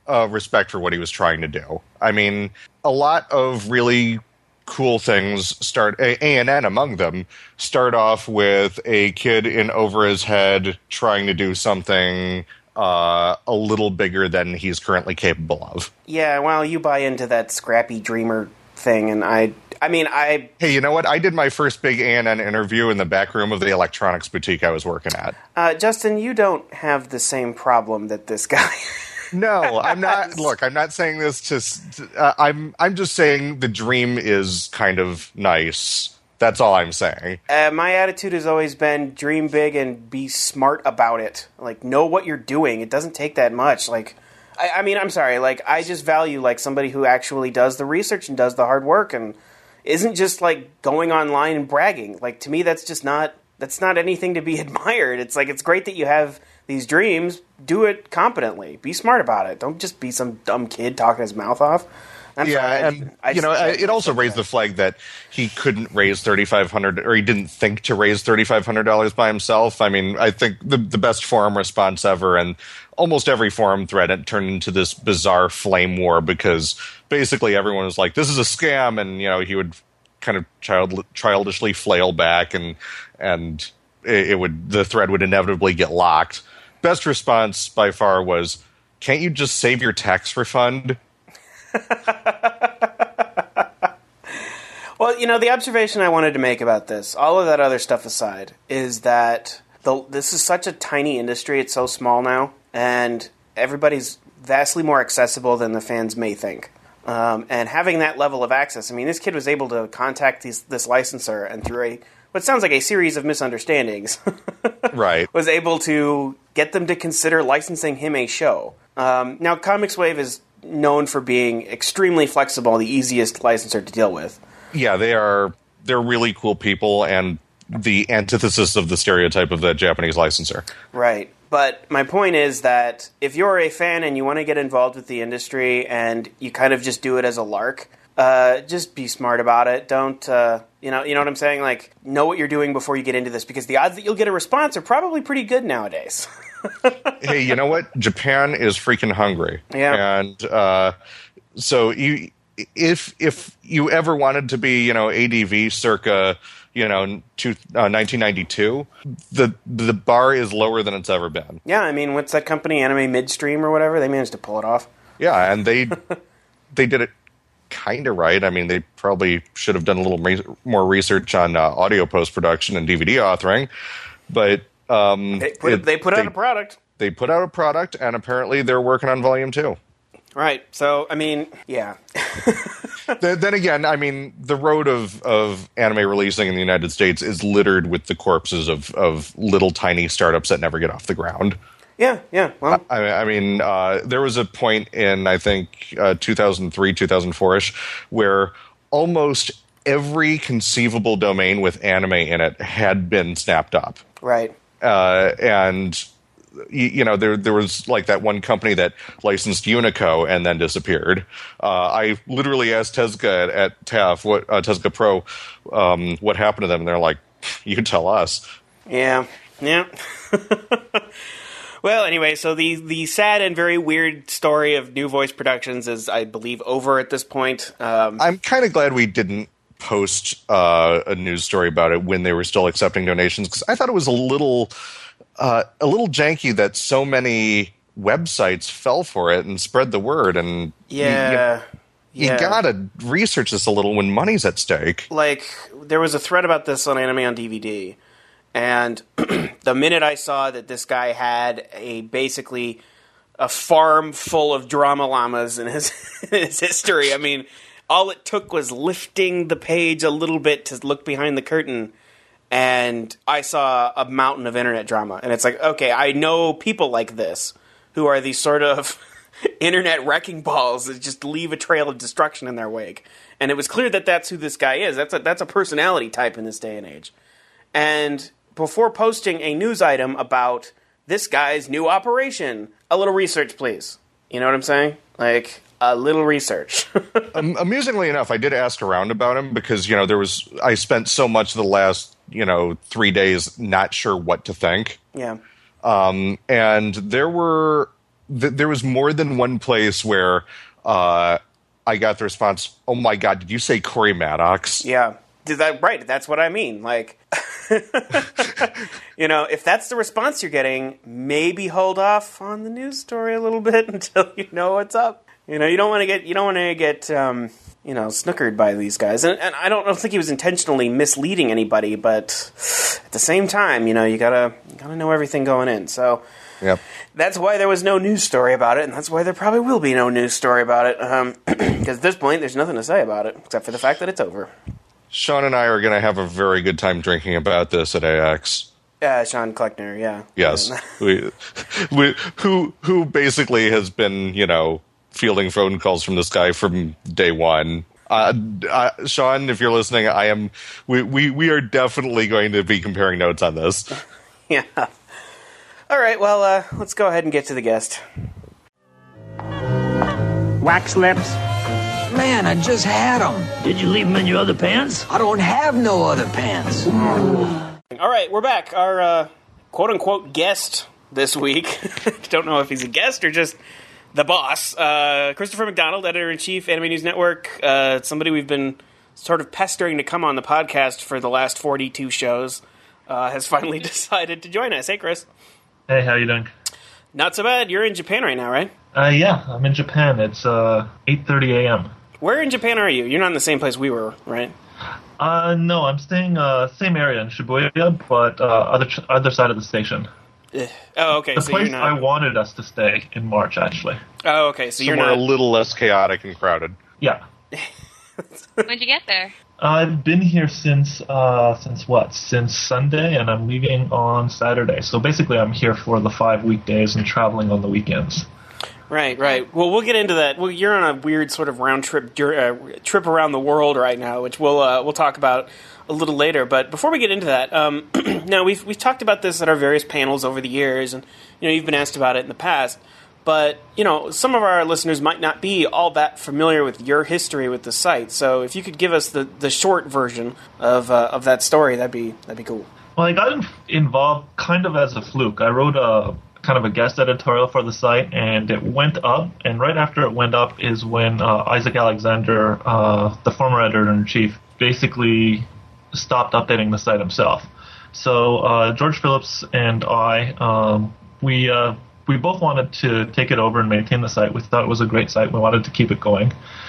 [SPEAKER 2] uh, respect for what he was trying to do. I mean, a lot of really cool things start, A N N among them, start off with a kid in over his head trying to do something uh, a little bigger than he's currently capable of.
[SPEAKER 3] Yeah, well, you buy into that scrappy dreamer thing, and I... I mean, I...
[SPEAKER 2] Hey, you know what? I did my first big A N N interview in the back room of the electronics boutique I was working at.
[SPEAKER 3] Uh, Justin, you don't have the same problem that this guy...
[SPEAKER 2] No, I'm not. Look, I'm not saying this to... Uh, I'm, I'm just saying the dream is kind of nice. That's all I'm saying.
[SPEAKER 3] Uh, my attitude has always been dream big and be smart about it. Like, know what you're doing. It doesn't take that much. Like... I, I mean, I'm sorry. Like, I just value, like, somebody who actually does the research and does the hard work and... isn't just like going online and bragging. Like, to me, that's just not, that's not anything to be admired. It's like, it's great that you have these dreams. Do it competently. Be smart about it. Don't just be some dumb kid talking his mouth off. I'm
[SPEAKER 2] yeah,
[SPEAKER 3] sorry,
[SPEAKER 2] and
[SPEAKER 3] I, I
[SPEAKER 2] you know,
[SPEAKER 3] just,
[SPEAKER 2] it also raised the flag that he couldn't raise thirty-five hundred dollars, or he didn't think to raise thirty-five hundred dollars by himself. I mean, I think the the best forum response ever, and almost every forum thread, it turned into this bizarre flame war because basically everyone was like, "This is a scam," and you know, he would kind of child, childishly flail back, and and it, it would the thread would inevitably get locked. Best response by far was, "Can't you just save your tax refund?"
[SPEAKER 3] Well, you know, the observation I wanted to make about this, all of that other stuff aside, is that the, this is such a tiny industry. It's so small now, and everybody's vastly more accessible than the fans may think. Um, and having that level of access, I mean, this kid was able to contact these, this licensor, and through a what sounds like a series of misunderstandings,
[SPEAKER 2] right,
[SPEAKER 3] was able to get them to consider licensing him a show. Um, now, Comics Wave is known for being extremely flexible, the easiest licensor to deal with.
[SPEAKER 2] Yeah, they are. They're really cool people, and the antithesis of the stereotype of the Japanese licensor.
[SPEAKER 3] Right. But my point is that if you're a fan and you want to get involved with the industry and you kind of just do it as a lark, uh, just be smart about it. Don't, uh, you know, you know what I'm saying? Like, know what you're doing before you get into this, because the odds that you'll get a response are probably pretty good nowadays.
[SPEAKER 2] Hey, you know what? Japan is freaking hungry.
[SPEAKER 3] Yeah.
[SPEAKER 2] And uh, so you, if if you ever wanted to be, you know, A D V circa, you know, to, uh, nineteen ninety-two, the the bar is lower than it's ever been.
[SPEAKER 3] Yeah, I mean, what's that company, Anime Midstream or whatever? They managed to pull it off.
[SPEAKER 2] Yeah, and they they did it kind of right. I mean, they probably should have done a little re- more research on uh, audio post-production and D V D authoring, but um,
[SPEAKER 3] they put, it, they put out
[SPEAKER 2] they,
[SPEAKER 3] a product.
[SPEAKER 2] They put out a product, and apparently they're working on volume two.
[SPEAKER 3] Right. So, I mean, yeah.
[SPEAKER 2] then, then again, I mean, the road of, of anime releasing in the United States is littered with the corpses of, of little tiny startups that never get off the ground.
[SPEAKER 3] Yeah, yeah. Well,
[SPEAKER 2] I, I mean, uh, there was a point in, I think, uh, two thousand three, two thousand four-ish, where almost every conceivable domain with anime in it had been snapped up.
[SPEAKER 3] Right.
[SPEAKER 2] Uh, and... You, you know, there there was like that one company that licensed Unico and then disappeared. Uh, I literally asked Tezuka at, at T A F, what uh, Tezuka Pro, um, what happened to them, and they're like, "You can tell us."
[SPEAKER 3] Yeah, yeah. Well, anyway, so the the sad and very weird story of New Voice Productions is, I believe, over at this point. Um,
[SPEAKER 2] I'm kind of glad we didn't post uh, a news story about it when they were still accepting donations, because I thought it was a little. Uh, a little janky that so many websites fell for it and spread the word, and
[SPEAKER 3] yeah,
[SPEAKER 2] you, you,
[SPEAKER 3] yeah.
[SPEAKER 2] you gotta research this a little when money's at stake.
[SPEAKER 3] Like, there was a thread about this on Anime on D V D, and the minute I saw that this guy had a basically a farm full of drama llamas in his, in his history, I mean, all it took was lifting the page a little bit to look behind the curtain, and I saw a mountain of internet drama. And it's like, okay, I know people like this who are these sort of internet wrecking balls that just leave a trail of destruction in their wake. And it was clear that that's who this guy is. That's a, that's a personality type in this day and age. And before posting a news item about this guy's new operation, a little research, please. You know what I'm saying? Like, a little research.
[SPEAKER 2] um, amusingly enough, I did ask around about him because, you know, there was, I spent so much of the last, you know, three days not sure what to think.
[SPEAKER 3] Yeah.
[SPEAKER 2] Um, and there were th- there was more than one place where uh, I got the response, "Oh my God, did you say Corey Maddox?"
[SPEAKER 3] Yeah. Did that, right, that's what I mean. Like, you know, if that's the response you're getting, maybe hold off on the news story a little bit until you know what's up. You know, you don't want to get, you don't want to get, um, you know, snookered by these guys. And, and I don't, I don't think he was intentionally misleading anybody, but at the same time, you know, you gotta, you gotta know everything going in. So
[SPEAKER 2] yep.
[SPEAKER 3] That's why there was no news story about it, and that's why there probably will be no news story about it. Um, because at this point, there's nothing to say about it except for the fact that it's over.
[SPEAKER 2] Sean and I are going to have a very good time drinking about this at A X.
[SPEAKER 3] Uh, Sean Kleckner, yeah.
[SPEAKER 2] Yes. we, we, who who basically has been, you know, fielding phone calls from this guy from day one. Uh, uh, Sean, if you're listening, I am. We, we, we are definitely going to be comparing notes on this.
[SPEAKER 3] Yeah. All right, well, uh, let's go ahead and get to the guest.
[SPEAKER 5] Wax lips.
[SPEAKER 6] Man, I just had them.
[SPEAKER 5] Did you leave them in your other pants?
[SPEAKER 6] I don't have no other pants.
[SPEAKER 3] All right, we're back. Our uh, quote-unquote guest this week. Don't know if he's a guest or just the boss. Uh, Christopher McDonald, editor-in-chief, Anime News Network. Uh, somebody we've been sort of pestering to come on the podcast for the last forty-two shows. Uh, has finally decided to join us. Hey, Chris.
[SPEAKER 7] Hey, how you doing?
[SPEAKER 3] Not so bad. You're in Japan right now, right?
[SPEAKER 7] Uh, yeah, I'm in Japan. It's uh, eight thirty a.m.
[SPEAKER 3] Where in Japan are you? You're not in the same place we were, right?
[SPEAKER 7] Uh, no, I'm staying uh, same area in Shibuya, but uh, other ch- other side of the station.
[SPEAKER 3] Ugh. Oh, okay.
[SPEAKER 7] The
[SPEAKER 3] so
[SPEAKER 7] place
[SPEAKER 3] you're not...
[SPEAKER 7] I wanted us to stay in March, actually.
[SPEAKER 3] Oh, okay. So
[SPEAKER 2] Somewhere
[SPEAKER 3] you're not
[SPEAKER 2] a little less chaotic and crowded.
[SPEAKER 7] Yeah.
[SPEAKER 4] When'd you get there?
[SPEAKER 7] I've been here since uh, since what? Since Sunday, and I'm leaving on Saturday. So basically, I'm here for the five weekdays and traveling on the weekends.
[SPEAKER 3] Right, right. Well, we'll get into that. Well, you're on a weird sort of round trip uh, trip around the world right now, which we'll uh, we'll talk about a little later. But before we get into that, um, now we've we've talked about this at our various panels over the years, and you know you've been asked about it in the past. But you know, some of our listeners might not be all that familiar with your history with the site. So if you could give us the, the short version of uh, of that story, that'd be that'd be cool.
[SPEAKER 7] Well, I got in- involved kind of as a fluke. I wrote a kind of a guest editorial for the site, and it went up. And right after it went up is when uh, Isaac Alexander, uh, the former editor-in-chief, basically stopped updating the site himself. So uh, George Phillips and I, um, we uh, we both wanted to take it over and maintain the site. We thought it was a great site. We wanted to keep it going.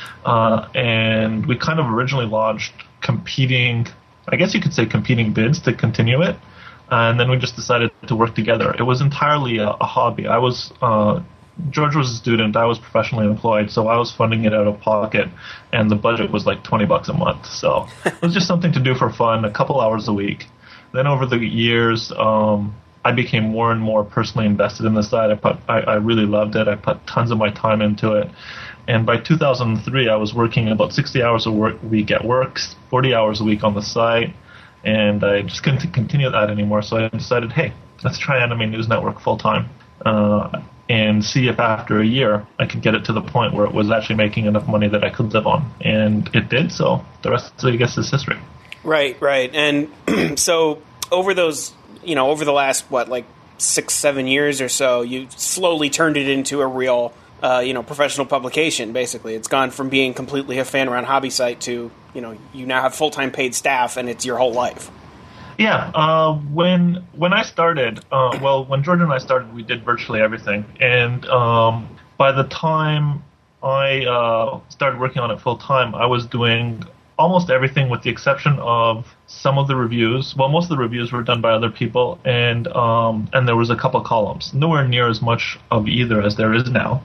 [SPEAKER 7] Uh, and we kind of originally launched competing, I guess you could say competing bids to continue it. And then we just decided to work together. It was entirely a, a hobby. I was uh, George was a student. I was professionally employed, so I was funding it out of pocket, and the budget was like twenty bucks a month. So it was just something to do for fun, a couple hours a week. Then over the years, um, I became more and more personally invested in the site. I put, I, I really loved it. I put tons of my time into it. And by two thousand three, I was working about sixty hours a work, week at work, forty hours a week on the site. And I just couldn't continue that anymore, so I decided, hey, let's try Anime News Network full-time uh, and see if after a year I could get it to the point where it was actually making enough money that I could live on. And it did, so the rest, I guess, is history.
[SPEAKER 3] Right, right. And so over those, you know, over the last, what, like six, seven years or so, you slowly turned it into a real, uh, you know, professional publication, basically. It's gone from being completely a fan-around hobby site to, you know, you now have full-time paid staff, and it's your whole life.
[SPEAKER 7] Yeah, uh, when when I started, uh, well, when George and I started, we did virtually everything. And um, by the time I uh, started working on it full-time, I was doing almost everything with the exception of some of the reviews. Well, most of the reviews were done by other people, and um, and there was a couple columns. Nowhere near as much of either as there is now.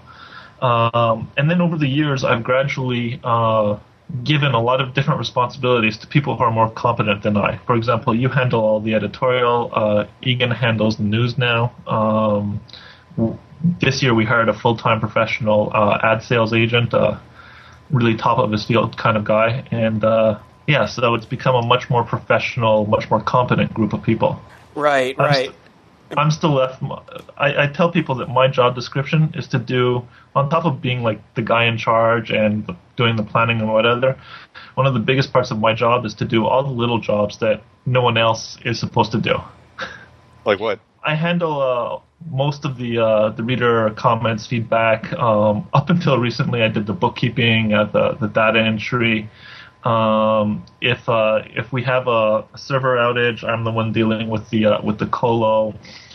[SPEAKER 7] Um, and then over the years, I've gradually uh, given a lot of different responsibilities to people who are more competent than I. For example, you handle all the editorial. Uh, Egan handles the news now. Um, this year, we hired a full-time professional uh, ad sales agent, uh, really top of his field kind of guy. And uh, yeah, so it's become a much more professional, much more competent group of people.
[SPEAKER 3] Right,
[SPEAKER 7] I'm
[SPEAKER 3] right.
[SPEAKER 7] St- I'm still left. I, I tell people that my job description is to do, on top of being like the guy in charge and doing the planning and whatever, one of the biggest parts of my job is to do all the little jobs that no one else is supposed to do.
[SPEAKER 2] Like what?
[SPEAKER 7] I handle uh, most of the uh, the reader comments, feedback. Um, up until recently, I did the bookkeeping, uh, the the data entry. Um, if uh, if we have a, a server outage, I'm the one dealing with the uh, with the colo.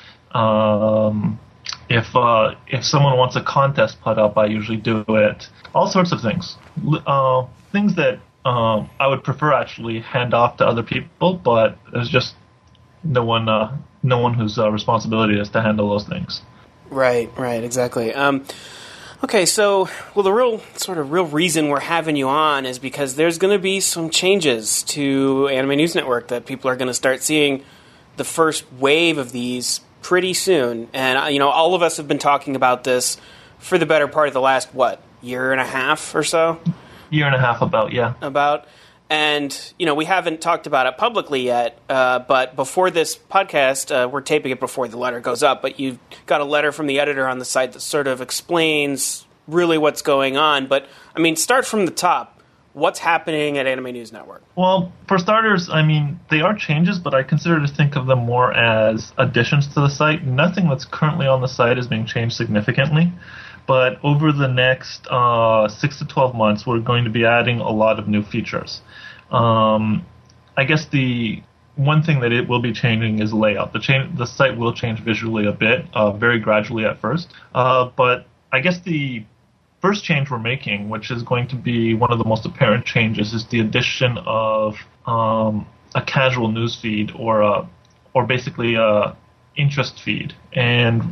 [SPEAKER 7] Um, if uh, if someone wants a contest put up, I usually do it. All sorts of things, uh, things that um, I would prefer actually hand off to other people, but there's just no one uh, no one whose uh, responsibility is to handle those things.
[SPEAKER 3] Right, right, exactly. Um, okay, so well, the real sort of real reason we're having you on is because there's going to be some changes to Anime News Network that people are going to start seeing the first wave of these pretty soon. And, you know, all of us have been talking about this for the better part of the last, what, year and a half or so?
[SPEAKER 7] Year and a half about, yeah.
[SPEAKER 3] About. And, you know, we haven't talked about it publicly yet, uh, but before this podcast, uh, we're taping it before the letter goes up, but you've got a letter from the editor on the site that sort of explains really what's going on. But, I mean, start from the top. What's happening at Anime News Network?
[SPEAKER 7] Well, for starters, I mean, they are changes, but I consider to think of them more as additions to the site. Nothing that's currently on the site is being changed significantly, but over the next uh, six to twelve months, we're going to be adding a lot of new features. Um, I guess the one thing that it will be changing is layout. The, cha- the site will change visually a bit, uh, very gradually at first, uh, but I guess the first change we're making, which is going to be one of the most apparent changes, is the addition of um, a casual news feed or a, or basically a interest feed. And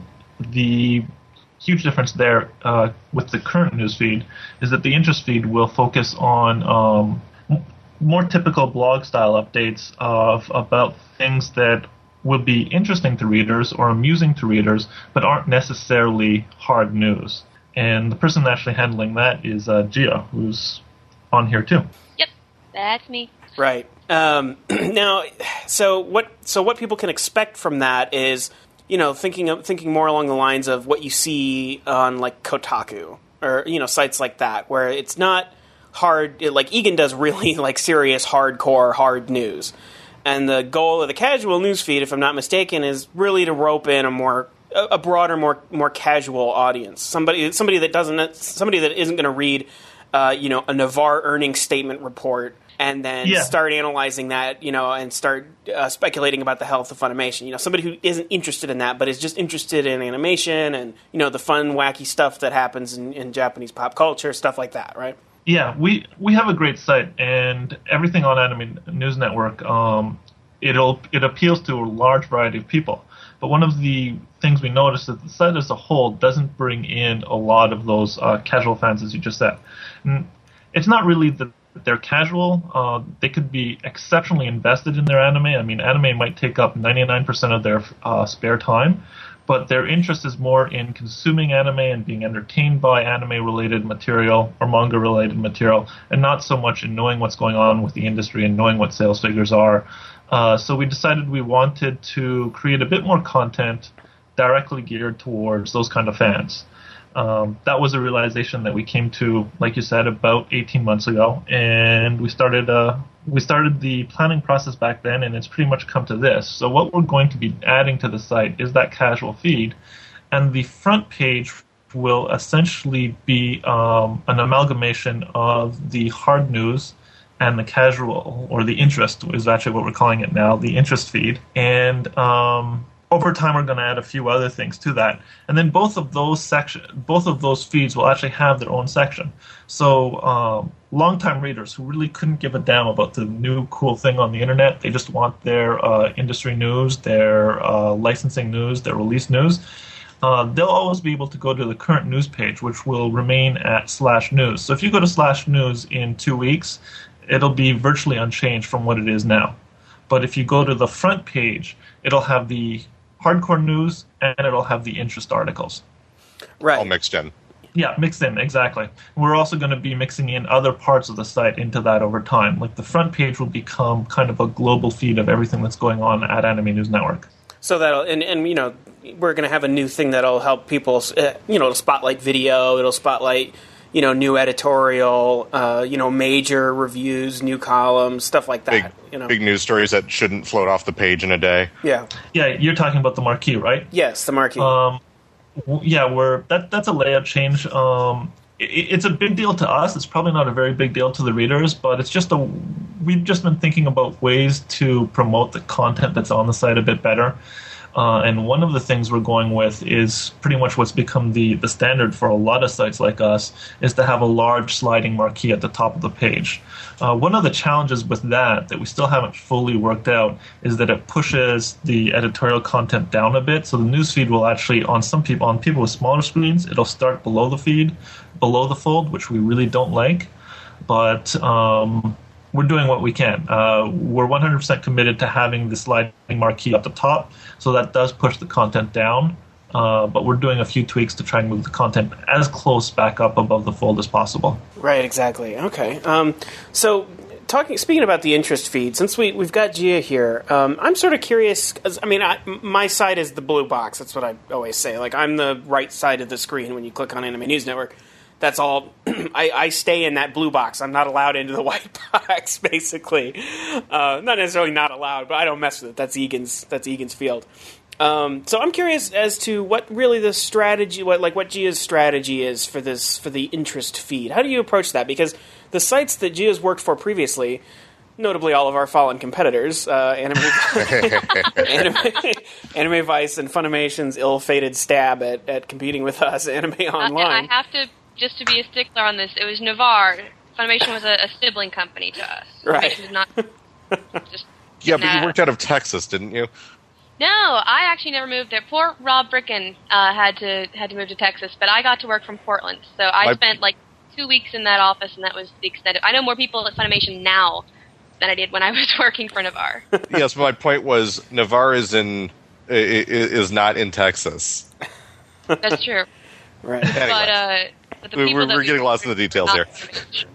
[SPEAKER 7] the huge difference there uh, with the current news feed is that the interest feed will focus on um, m- more typical blog style updates of about things that will be interesting to readers or amusing to readers, but aren't necessarily hard news. And the person actually handling that is uh, Gia, who's on here too.
[SPEAKER 4] Yep, that's me.
[SPEAKER 3] Right. Um, now, so what? So what people can expect from that is, you know, thinking of, thinking more along the lines of what you see on like Kotaku or you know sites like that, where it's not hard. Like Egan does really like serious, hardcore, hard news, and the goal of the casual news feed, if I'm not mistaken, is really to rope in a more a broader, more more casual audience. Somebody somebody that doesn't somebody that isn't going to read, uh, you know, a Navar earnings statement report and then
[SPEAKER 7] yeah.
[SPEAKER 3] start analyzing that, you know, and start uh, speculating about the health of Funimation. You know, somebody who isn't interested in that, but is just interested in animation and you know the fun, wacky stuff that happens in, in Japanese pop culture, stuff like that, right?
[SPEAKER 7] Yeah, we we have a great site, and everything on Anime News Network, um, it'll it appeals to a large variety of people. But one of the things we noticed is the site as a whole doesn't bring in a lot of those uh, casual fans, as you just said. And it's not really that they're casual. Uh, they could be exceptionally invested in their anime. I mean, anime might take up ninety-nine percent of their uh, spare time, but their interest is more in consuming anime and being entertained by anime-related material or manga-related material, and not so much in knowing what's going on with the industry and knowing what sales figures are. Uh, so we decided we wanted to create a bit more content directly geared towards those kind of fans. Um, that was a realization that we came to, like you said, about eighteen months ago, and we started uh, we started the planning process back then, and it's pretty much come to this. So what we're going to be adding to the site is that casual feed, and the front page will essentially be um, an amalgamation of the hard news and the casual, or the interest is actually what we're calling it now, the interest feed. And um, over time, we're going to add a few other things to that. And then both of those section, both of those feeds will actually have their own section. So um, longtime readers who really couldn't give a damn about the new cool thing on the internet, they just want their uh, industry news, their uh, licensing news, their release news, Uh, they'll always be able to go to the current news page, which will remain at slash news. So if you go to slash news in two weeks, it'll be virtually unchanged from what it is now. But if you go to the front page, it'll have the hardcore news and it'll have the interest articles.
[SPEAKER 3] Right.
[SPEAKER 2] All mixed in.
[SPEAKER 7] Yeah, mixed in, exactly. We're also going to be mixing in other parts of the site into that over time. Like the front page will become kind of a global feed of everything that's going on at Anime News Network.
[SPEAKER 3] So that'll, and, and you know, we're going to have a new thing that'll help people, uh, you know, it'll spotlight video, it'll spotlight, you know, new editorial, uh, you know, major reviews, new columns, stuff like that.
[SPEAKER 2] Big,
[SPEAKER 3] you know,
[SPEAKER 2] big news stories that shouldn't float off the page in a day.
[SPEAKER 3] Yeah.
[SPEAKER 7] Yeah, you're talking about the marquee, right?
[SPEAKER 3] Yes, the marquee.
[SPEAKER 7] Um, w- yeah, we're that that's a layout change. Um, it, it's a big deal to us. It's probably not a very big deal to the readers, but it's just a. We've just been thinking about ways to promote the content that's on the site a bit better. Uh, and one of the things we're going with is pretty much what's become the, the standard for a lot of sites like us, is to have a large sliding marquee at the top of the page. Uh, one of the challenges with that, that we still haven't fully worked out, is that it pushes the editorial content down a bit. So the newsfeed will actually, on some people, on people with smaller screens, it'll start below the feed, below the fold, which we really don't like. But um, we're doing what we can. Uh, we're one hundred percent committed to having the sliding marquee up the top, so that does push the content down. Uh, but we're doing a few tweaks to try and move the content as close back up above the fold as possible.
[SPEAKER 3] Right, exactly. Okay. Um, so, talking, speaking about the interest feed, since we, we've got Gia here, um, I'm sort of curious, 'cause, I mean, I, my side is the blue box. That's what I always say. Like, I'm the right side of the screen when you click on Anime News Network. That's all. I, I stay in that blue box. I'm not allowed into the white box, basically. Uh, not necessarily not allowed, but I don't mess with it. That's Egan's. That's Egan's field. Um, so I'm curious as to what really the strategy, what like what Gia's strategy is for this for the interest feed. How do you approach that? Because the sites that Gia's worked for previously, notably all of our fallen competitors, uh, Anime, Anime, Anime Vice and Funimation's ill-fated stab at, at competing with us, Anime Online.
[SPEAKER 4] I have to. Just to be a stickler on this, it was Navarre. Funimation was a, a sibling company to us.
[SPEAKER 3] Right.
[SPEAKER 4] Funimation was not just
[SPEAKER 2] Yeah, but
[SPEAKER 4] nah.
[SPEAKER 2] you worked out of Texas, didn't you?
[SPEAKER 4] No, I actually never moved there. Poor Rob Bricken uh, had to had to move to Texas, but I got to work from Portland. So I
[SPEAKER 2] My-
[SPEAKER 4] spent like two weeks in that office, and that was the extent of I know more people at Funimation now than I did when I was working for Navarre.
[SPEAKER 2] Yes, but my point was Navarre is in i- i- is not in Texas.
[SPEAKER 4] That's true.
[SPEAKER 3] Right.
[SPEAKER 2] Anyway.
[SPEAKER 4] But, uh, but the
[SPEAKER 2] We-
[SPEAKER 4] people
[SPEAKER 2] we're-
[SPEAKER 4] that
[SPEAKER 2] we're
[SPEAKER 4] we
[SPEAKER 2] getting lost in the details here.
[SPEAKER 4] Funimation.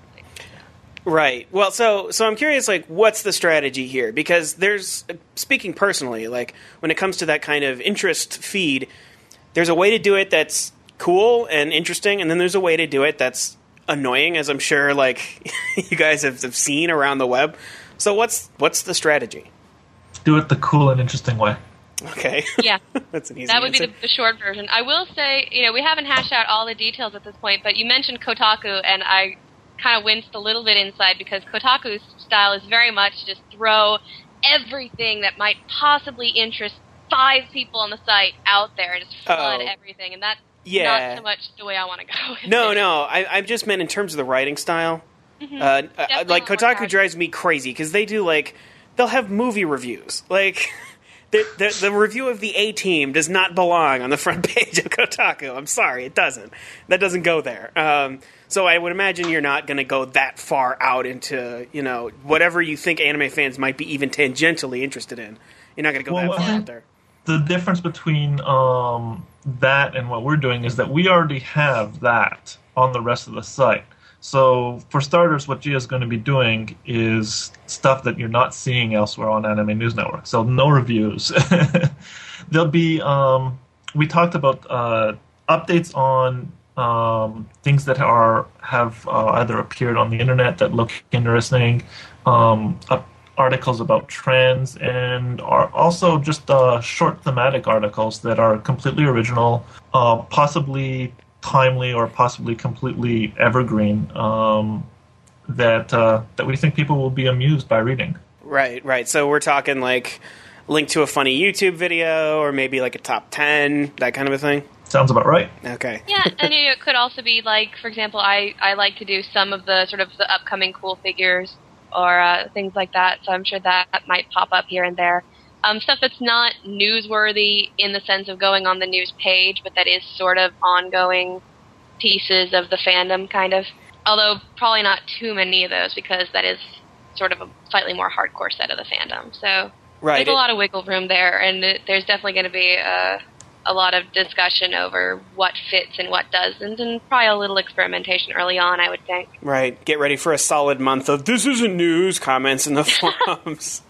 [SPEAKER 3] Right. Well, so so I'm curious, like, what's the strategy here? Because there's, speaking personally, like, when it comes to that kind of interest feed, there's a way to do it that's cool and interesting, and then there's a way to do it that's annoying, as I'm sure, like, you guys have, have seen around the web. So what's what's the strategy?
[SPEAKER 7] Do it the cool and interesting way.
[SPEAKER 3] Okay.
[SPEAKER 4] Yeah.
[SPEAKER 3] That's an easy
[SPEAKER 4] That would
[SPEAKER 3] answer.
[SPEAKER 4] be the, the short version. I will say, you know, we haven't hashed out all the details at this point, but you mentioned Kotaku, and I kind of winced a little bit inside because Kotaku's style is very much just throw everything that might possibly interest five people on the site out there and just flood
[SPEAKER 3] Oh.
[SPEAKER 4] everything, and that's
[SPEAKER 3] Yeah.
[SPEAKER 4] not so much the way I want to go with
[SPEAKER 3] No,
[SPEAKER 4] it.
[SPEAKER 3] no. I, I just meant in terms of the writing style.
[SPEAKER 4] Mhm.
[SPEAKER 3] Uh, uh,
[SPEAKER 4] Definitely
[SPEAKER 3] like
[SPEAKER 4] more
[SPEAKER 3] Kotaku
[SPEAKER 4] casual.
[SPEAKER 3] drives me crazy because they do like they'll have movie reviews. Like the, the the review of the A Team does not belong on the front page of Kotaku. I'm sorry, it doesn't. That doesn't go there. Um, so I would imagine you're not going to go that far out into you know whatever you think anime fans might be even tangentially interested in. You're not going to go
[SPEAKER 7] Well,
[SPEAKER 3] that
[SPEAKER 7] I
[SPEAKER 3] far
[SPEAKER 7] think-
[SPEAKER 3] out there.
[SPEAKER 7] The difference between um, that and what we're doing is that we already have that on the rest of the site. So, for starters, what Gia is going to be doing is stuff that you're not seeing elsewhere on Anime News Network. So, no reviews. There'll be, um, we talked about uh, updates on um, things that are have uh, either appeared on the internet that look interesting, um, up, articles about trends, and are also just uh, short thematic articles that are completely original, uh, possibly timely or possibly completely evergreen, um, that uh, that we think people will be amused by reading.
[SPEAKER 3] Right, right. So we're talking like link to a funny YouTube video or maybe like a top ten, that kind of a thing.
[SPEAKER 7] Sounds about right.
[SPEAKER 3] Okay.
[SPEAKER 4] Yeah, and you know, it could also be like, for example, I, I like to do some of the sort of the upcoming cool figures or uh, things like that, so I'm sure that might pop up here and there. Um, stuff that's not newsworthy in the sense of going on the news page, but that is sort of ongoing pieces of the fandom, kind of. Although probably not too many of those, because that is sort of a slightly more hardcore set of the fandom. So
[SPEAKER 3] Right.
[SPEAKER 4] there's a lot of wiggle room there, and it, there's definitely going to be a, a lot of discussion over what fits and what doesn't, and probably a little experimentation early on, I would think.
[SPEAKER 3] Right. Get ready for a solid month of "this isn't news" comments in the forums.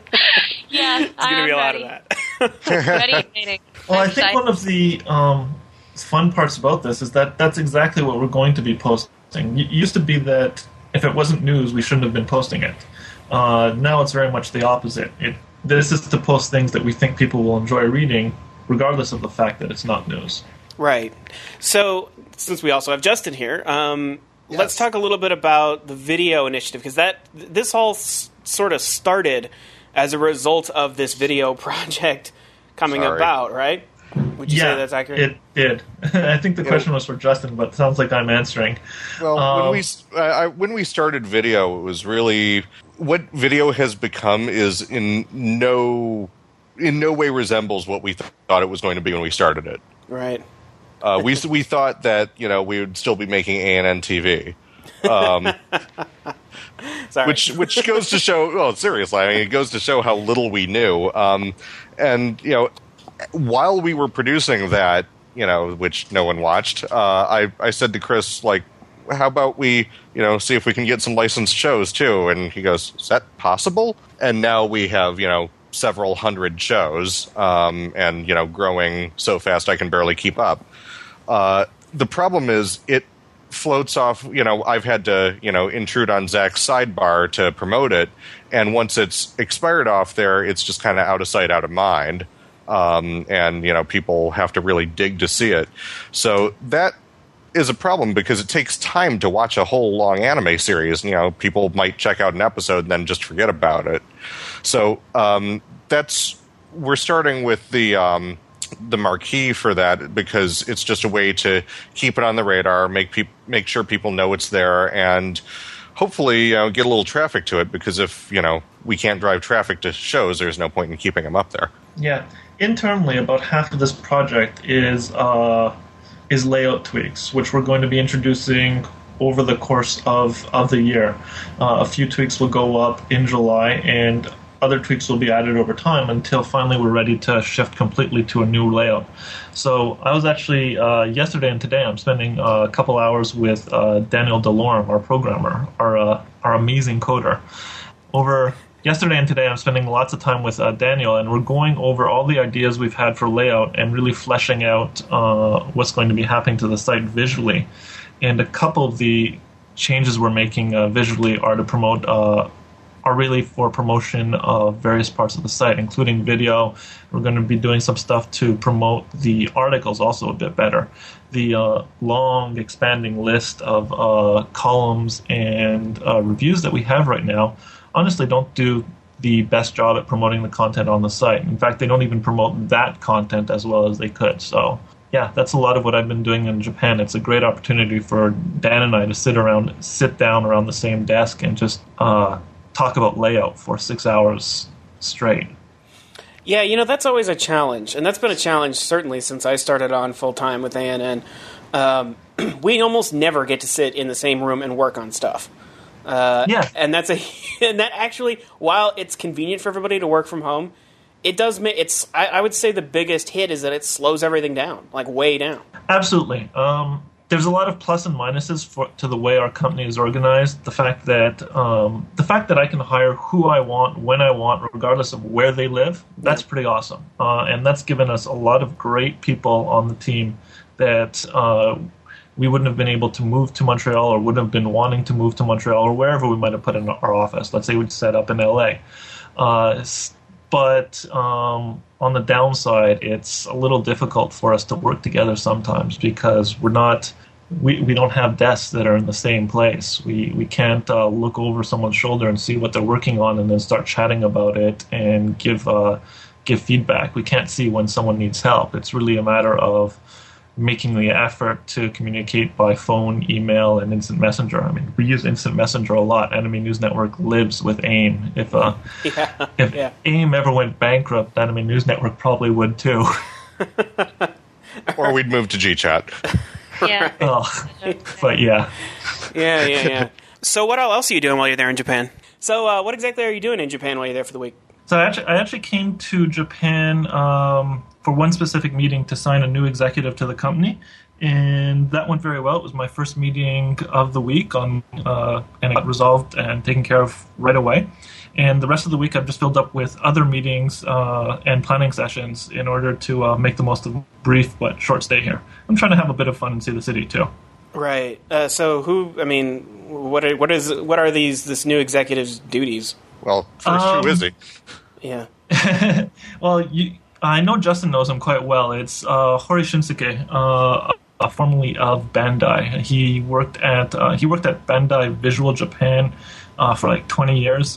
[SPEAKER 4] Yeah,
[SPEAKER 3] There's going to be a lot
[SPEAKER 4] ready.
[SPEAKER 3] of that.
[SPEAKER 4] Ready and waiting.
[SPEAKER 7] Well, I
[SPEAKER 4] I'm
[SPEAKER 7] think
[SPEAKER 4] excited.
[SPEAKER 7] one of the um, fun parts about this is that that's exactly what we're going to be posting It used to be that if it wasn't news, we shouldn't have been posting it. Uh, now it's very much the opposite. It, this is to post things that we think people will enjoy reading, regardless of the fact that it's not news.
[SPEAKER 3] Right. So, since we also have Justin here, um, yes. let's talk a little bit about the video initiative, because that this all s- sort of started as a result of this video project coming
[SPEAKER 2] Sorry.
[SPEAKER 3] about, right? Would you
[SPEAKER 7] yeah,
[SPEAKER 3] say that's accurate?
[SPEAKER 7] It did. I think the
[SPEAKER 2] yeah.
[SPEAKER 7] question was for Justin, but it sounds like I'm answering.
[SPEAKER 2] Well,
[SPEAKER 7] um,
[SPEAKER 2] when we uh, I, when we started video, it was really what video has become is in no in no way resembles what we th- thought it was going to be when we started it.
[SPEAKER 3] Right.
[SPEAKER 2] Uh, we we thought that you know we would still be making A N N T V. Um,
[SPEAKER 3] Sorry.
[SPEAKER 2] Which which goes to show. Well, seriously, I mean, it goes to show how little we knew. Um, and you know. While we were producing that, you know, which no one watched, uh, I, I said to Chris, like, how about we, you know, see if we can get some licensed shows, too? And he goes, is that possible? And now we have, you know, several hundred shows um, and, you know, growing so fast I can barely keep up. Uh, the problem is it floats off, you know, I've had to, you know, intrude on Zach's sidebar to promote it. And once it's expired off there, it's just kind of out of sight, out of mind. Um, and, you know, people have to really dig to see it. So that is a problem because it takes time to watch a whole long anime series. You know, people might check out an episode and then just forget about it. So um, that's we're starting with the um, the marquee for that because it's just a way to keep it on the radar, make peop- make sure people know it's there, and hopefully, you know, get a little traffic to it because if, you know, we can't drive traffic to shows, there's no point in keeping them up there.
[SPEAKER 7] Yeah. Internally, about half of this project is uh, is layout tweaks, which we're going to be introducing over the course of, of the year. Uh, a few tweaks will go up in July, and other tweaks will be added over time until finally we're ready to shift completely to a new layout. So I was actually, uh, yesterday and today, I'm spending uh, a couple hours with uh, Daniel DeLorme, our programmer, our, uh, our amazing coder. Over yesterday and today, I'm spending lots of time with uh, Daniel, and we're going over all the ideas we've had for layout and really fleshing out uh, what's going to be happening to the site visually. And a couple of the changes we're making uh, visually are to promote uh, are really for promotion of various parts of the site, including video. We're going to be doing some stuff to promote the articles also a bit better. The uh, long, expanding list of uh, columns and uh, reviews that we have right now honestly don't do the best job at promoting the content on the site. In fact, they don't even promote that content as well as they could. So, yeah, that's a lot of what I've been doing in Japan. It's a great opportunity for Dan and I to sit around, sit down around the same desk and just uh, talk about layout for six hours straight.
[SPEAKER 3] Yeah, you know, that's always a challenge, and that's been a challenge certainly since I started on full-time with A N N. Um, we almost never get to sit in the same room and work on stuff. Uh,
[SPEAKER 7] yeah.
[SPEAKER 3] And that's a and that actually, while it's convenient for everybody to work from home, it does make it's. I, I would say the biggest hit is that it slows everything down, like way down.
[SPEAKER 7] Absolutely. Um, there's a lot of plus and minuses for, to the way our company is organized. The fact that um, the fact that I can hire who I want when I want, regardless of where they live, that's yeah. pretty awesome. Uh, and that's given us a lot of great people on the team that. Uh, we wouldn't have been able to move to Montreal or wouldn't have been wanting to move to Montreal or wherever we might have put in our office. Let's say we'd set up in L A. Uh, but um, on the downside, it's a little difficult for us to work together sometimes because we're not, we, we don't have desks that are in the same place. We, we can't uh, look over someone's shoulder and see what they're working on and then start chatting about it and give uh, give feedback. We can't see when someone needs help. It's really a matter of making the effort to communicate by phone, email, and instant messenger. I mean, we use instant messenger a lot. Anime News Network lives with AIM. If uh,
[SPEAKER 3] yeah,
[SPEAKER 7] if
[SPEAKER 3] yeah.
[SPEAKER 7] AIM ever went bankrupt, Anime News Network probably would too.
[SPEAKER 2] Or we'd move to GChat.
[SPEAKER 4] Yeah.
[SPEAKER 7] Oh, but yeah.
[SPEAKER 3] Yeah, yeah, yeah. So what else are you doing while you're there in Japan? So uh, what exactly are you doing in Japan while you're there for the week?
[SPEAKER 7] So I actually, I actually came to Japan um, for one specific meeting to sign a new executive to the company, and that went very well. It was my first meeting of the week, on, uh, and it got resolved and taken care of right away. And the rest of the week I've just filled up with other meetings uh, and planning sessions in order to uh, make the most of a brief but short stay here. I'm trying to have a bit of fun and see the city too.
[SPEAKER 3] Right. Uh, so who? I mean, what are what is what are these this new executive's duties?
[SPEAKER 2] Well, first,
[SPEAKER 7] Um,
[SPEAKER 2] who is he?
[SPEAKER 3] Yeah.
[SPEAKER 7] Well, you, I know Justin knows him quite well. It's uh, Hori Shinsuke, uh, uh, formerly of Bandai. He worked at uh, he worked at Bandai Visual Japan uh, for like twenty years.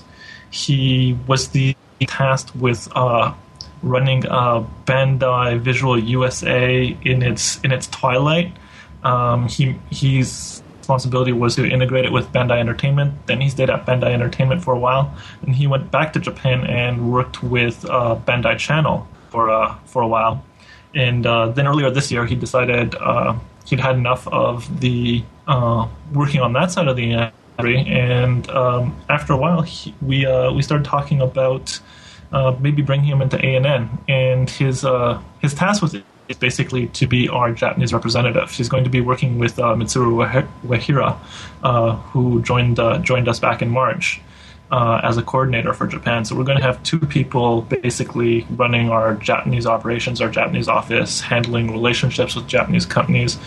[SPEAKER 7] He was the tasked with uh, running uh, Bandai Visual U S A in its in its twilight. Um, he his responsibility was to integrate it with Bandai Entertainment. Then he stayed at Bandai Entertainment for a while, and he went back to Japan and worked with uh, Bandai Channel for uh, for a while. And uh, then earlier this year, he decided uh, he'd had enough of the uh, working on that side of the industry. And um, after a while, he, we uh, we started talking about uh, maybe bringing him into A N N. And his uh, his task was is basically to be our Japanese representative. She's going to be working with uh, Mitsuru Uehira, uh, who joined uh, joined us back in March uh, as a coordinator for Japan. So we're going to have two people basically running our Japanese operations, our Japanese office, handling relationships with Japanese companies.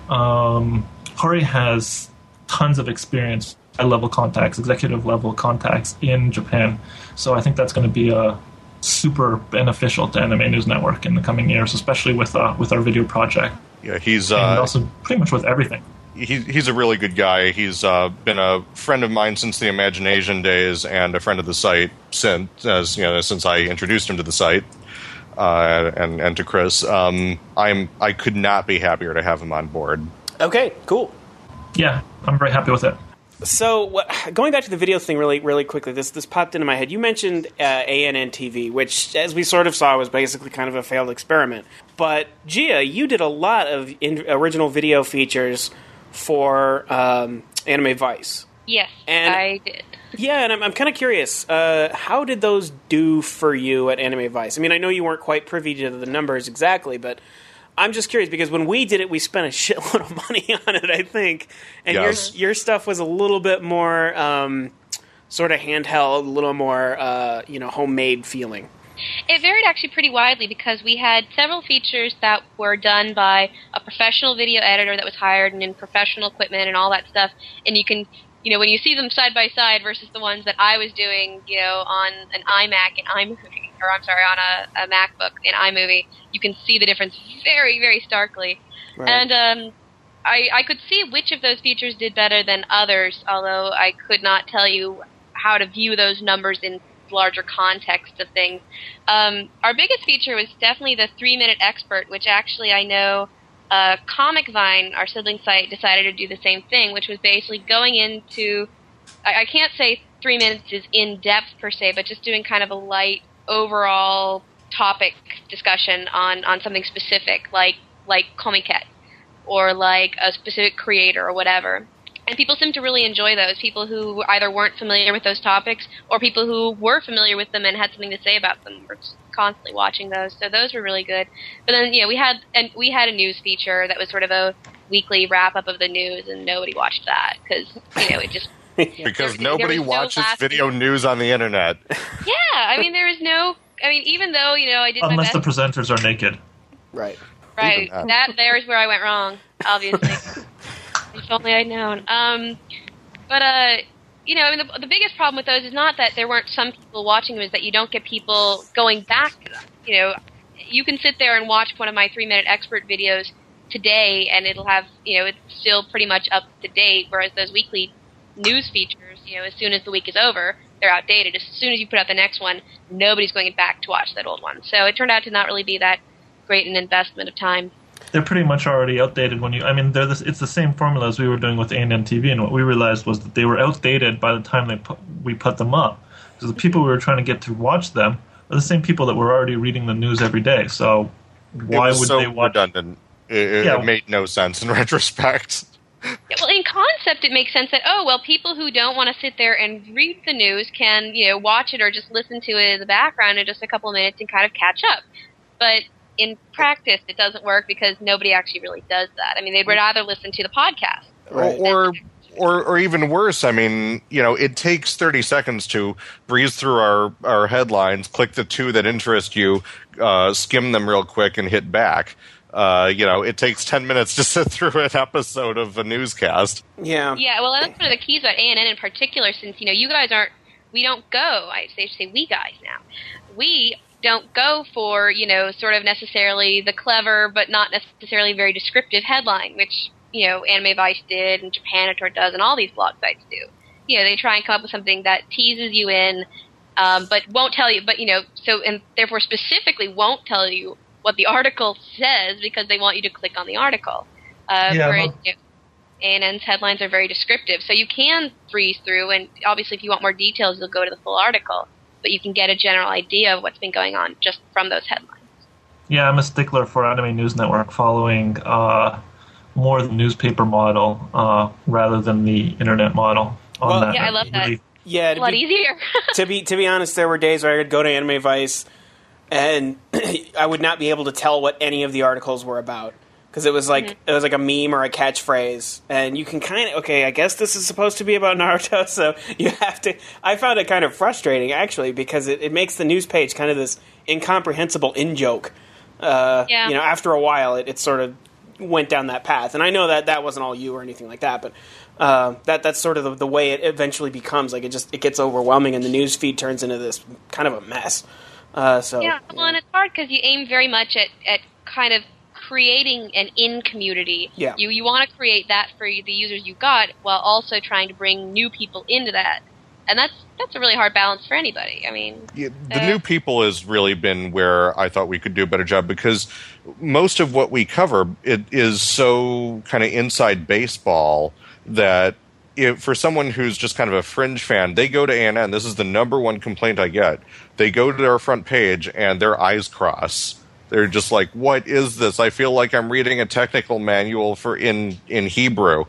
[SPEAKER 7] Um, Hori has tons of experience, high-level contacts, executive-level contacts in Japan. So I think that's going to be a super beneficial to Anime News Network in the coming years, especially with uh, with our video project.
[SPEAKER 2] Yeah, he's
[SPEAKER 7] and
[SPEAKER 2] uh,
[SPEAKER 7] also pretty much with everything.
[SPEAKER 2] He, he's a really good guy. He's uh, been a friend of mine since the Imagination days, and a friend of the site since as you know since I introduced him to the site uh, and and to Chris. Um, I'm I could not be happier to have him on board.
[SPEAKER 3] Okay. Cool.
[SPEAKER 7] Yeah, I'm very happy with it.
[SPEAKER 3] So, what, going back to the video thing really, really quickly, this this popped into my head. You mentioned uh, A N N T V, which, as we sort of saw, was basically kind of a failed experiment. But Gia, you did a lot of in, original video features for um, Anime Vice.
[SPEAKER 4] Yes,
[SPEAKER 3] And-
[SPEAKER 4] I did.
[SPEAKER 3] Yeah, and I'm, I'm kind of curious. Uh, how did those do for you at Anime Vice? I mean, I know you weren't quite privy to the numbers exactly, but I'm just curious because when we did it, we spent a shitload of money on it, I think. And
[SPEAKER 2] Yes.
[SPEAKER 3] your your stuff was a little bit more um, sort of handheld, a little more uh, you know homemade feeling.
[SPEAKER 4] It varied actually pretty widely because we had several features that were done by a professional video editor that was hired and in professional equipment and all that stuff. And you can, you know, when you see them side by side versus the ones that I was doing, you know, on an iMac and iMovie, or I'm sorry, on a, a MacBook in iMovie, you can see the difference very, very starkly.
[SPEAKER 3] Right.
[SPEAKER 4] And um, I, I could see which of those features did better than others, although I could not tell you how to view those numbers in larger context of things. Um, our biggest feature was definitely the three-minute expert, which actually I know uh, Comic Vine, our sibling site, decided to do the same thing, which was basically going into, I, I can't say three minutes is in-depth per se, but just doing kind of a light overall topic discussion on, on something specific, like like Comiket, or like a specific creator or whatever. And people seem to really enjoy those, people who either weren't familiar with those topics or people who were familiar with them and had something to say about them were constantly watching those. So those were really good. But then, you know, we had and we had a news feature that was sort of a weekly wrap-up of the news, and nobody watched that because, you know, it just...
[SPEAKER 2] Because
[SPEAKER 4] there-
[SPEAKER 2] nobody
[SPEAKER 4] there was no
[SPEAKER 2] watches
[SPEAKER 4] lasting-
[SPEAKER 2] video news on the internet.
[SPEAKER 4] Yeah, I mean, there was no... I mean, even though, you know, I did my
[SPEAKER 7] Unless
[SPEAKER 4] best...
[SPEAKER 7] the presenters are naked.
[SPEAKER 3] Right.
[SPEAKER 4] Right,
[SPEAKER 2] Even
[SPEAKER 4] that there's where I went wrong, obviously. If only I'd known. Um, but, uh, you know, I mean, the, the biggest problem with those is not that there weren't some people watching them, is that you don't get people going back to them. You know, you can sit there and watch one of my three-minute expert videos today, and it'll have, you know, it's still pretty much up to date, whereas those weekly news features, you know, as soon as the week is over, they're outdated. As soon as you put out the next one, nobody's going back to watch that old one. So it turned out to not really be that great an investment of time.
[SPEAKER 7] They're pretty much already outdated when you. I mean, they're this, it's the same formula as we were doing with A N N T V, and what we realized was that they were outdated by the time they put, we put them up. Because the people we were trying to get to watch them are the same people that were already reading the news every day. So why
[SPEAKER 2] it was
[SPEAKER 7] would
[SPEAKER 2] so
[SPEAKER 7] they watch?
[SPEAKER 2] redundant. It, it,
[SPEAKER 7] Yeah.
[SPEAKER 2] it made no sense in retrospect.
[SPEAKER 4] Yeah, well, in concept, it makes sense that, oh, well, people who don't want to sit there and read the news can, you know, watch it or just listen to it in the background in just a couple of minutes and kind of catch up. But in practice, it doesn't work because nobody actually really does that. I mean, they'd rather listen to the podcast.
[SPEAKER 3] Right.
[SPEAKER 2] Or, or, or even worse, I mean, you know, it takes thirty seconds to breeze through our, our headlines, click the two that interest you, uh, skim them real quick, and hit back. Uh, you know, it takes ten minutes to sit through an episode of a newscast.
[SPEAKER 3] Yeah.
[SPEAKER 4] Yeah, well, that's one of the keys about A and N in particular, since, you know, you guys aren't, we don't go, I say, say we guys now, we don't go for, you know, sort of necessarily the clever but not necessarily very descriptive headline, which, you know, Anime Vice did and Japanator does and all these blog sites do. You know, they try and come up with something that teases you in, um, but won't tell you, but, you know, so, and therefore specifically won't tell you what the article says because they want you to click on the article. Uh,
[SPEAKER 7] Yeah,
[SPEAKER 4] whereas,
[SPEAKER 7] well-
[SPEAKER 4] you know, A and N's headlines are very descriptive, so you can breeze through, and obviously if you want more details, you'll go to the full article, but you can get a general idea of what's been going on just from those headlines.
[SPEAKER 7] Yeah, I'm a stickler for Anime News Network following uh, more the newspaper model uh, rather than the internet model. On
[SPEAKER 3] Well,
[SPEAKER 7] that.
[SPEAKER 4] yeah, I love that.
[SPEAKER 7] Really-
[SPEAKER 3] Yeah,
[SPEAKER 4] A
[SPEAKER 3] to
[SPEAKER 4] lot
[SPEAKER 3] be,
[SPEAKER 4] easier.
[SPEAKER 3] to be to be honest, there were days where I would go to Anime Vice, and I would not be able to tell what any of the articles were about because it was like
[SPEAKER 4] Mm-hmm.
[SPEAKER 3] it was like a meme or a catchphrase, and you can kind of okay, I guess this is supposed to be about Naruto, so you have to. I found it kind of frustrating actually because it, it makes the news page kind of this incomprehensible in joke. Uh,
[SPEAKER 4] Yeah.
[SPEAKER 3] You know, after a while, it, it sort of went down that path, and I know that that wasn't all you or anything like that, but. Uh, that that's sort of the, the way it eventually becomes. Like it just it gets overwhelming, and the news feed turns into this kind of a mess. Uh, so
[SPEAKER 4] Yeah, well, and it's hard because you aim very much at, at kind of creating an in community.
[SPEAKER 3] Yeah.
[SPEAKER 4] You you want to create that for the users you got while also trying to bring new people into that. And that's that's a really hard balance for anybody. I mean,
[SPEAKER 2] Yeah, the
[SPEAKER 4] Uh,
[SPEAKER 2] new people has really been where I thought we could do a better job because most of what we cover it is so kind of inside baseball that if, for someone who's just kind of a fringe fan, they go to A and N. This is the number one complaint I get. They go to their front page and their eyes cross. They're just like, "What is this? I feel like I'm reading a technical manual for in in Hebrew."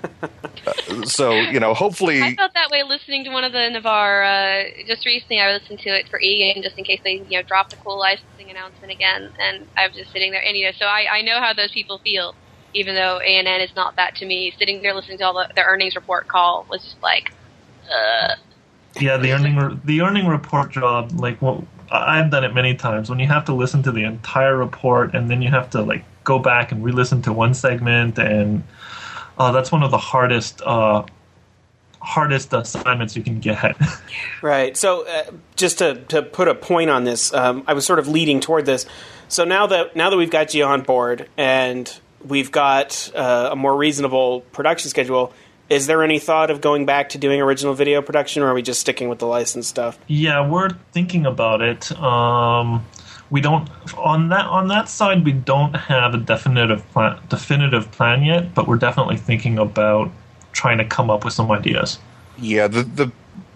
[SPEAKER 2] Uh, so you know, hopefully,
[SPEAKER 4] I felt that way listening to one of the Navarre. Uh, just recently, I listened to it for E-Game just in case they you know dropped the cool licensing announcement again, and I was just sitting there, and you know, so I, I know how those people feel. Even though A and N is not that to me, sitting there listening to all the, the earnings report call was just like, uh.
[SPEAKER 7] Yeah, the earning re- the earning report job, like what I- I've done it many times. When you have to listen to the entire report and then you have to like go back and re-listen to one segment, and uh, that's one of the hardest uh, hardest assignments you can get.
[SPEAKER 3] right. So uh, just to to put a point on this, um, I was sort of leading toward this. So now that now that we've got you on board and we've got uh, a more reasonable production schedule, is there any thought of going back to doing original video production, or are we just sticking with the licensed stuff?
[SPEAKER 7] Yeah, we're thinking about it. Um, we don't on that on that side. We don't have a definitive plan, definitive plan yet, but we're definitely thinking about trying to come up with some ideas.
[SPEAKER 2] yeah, the the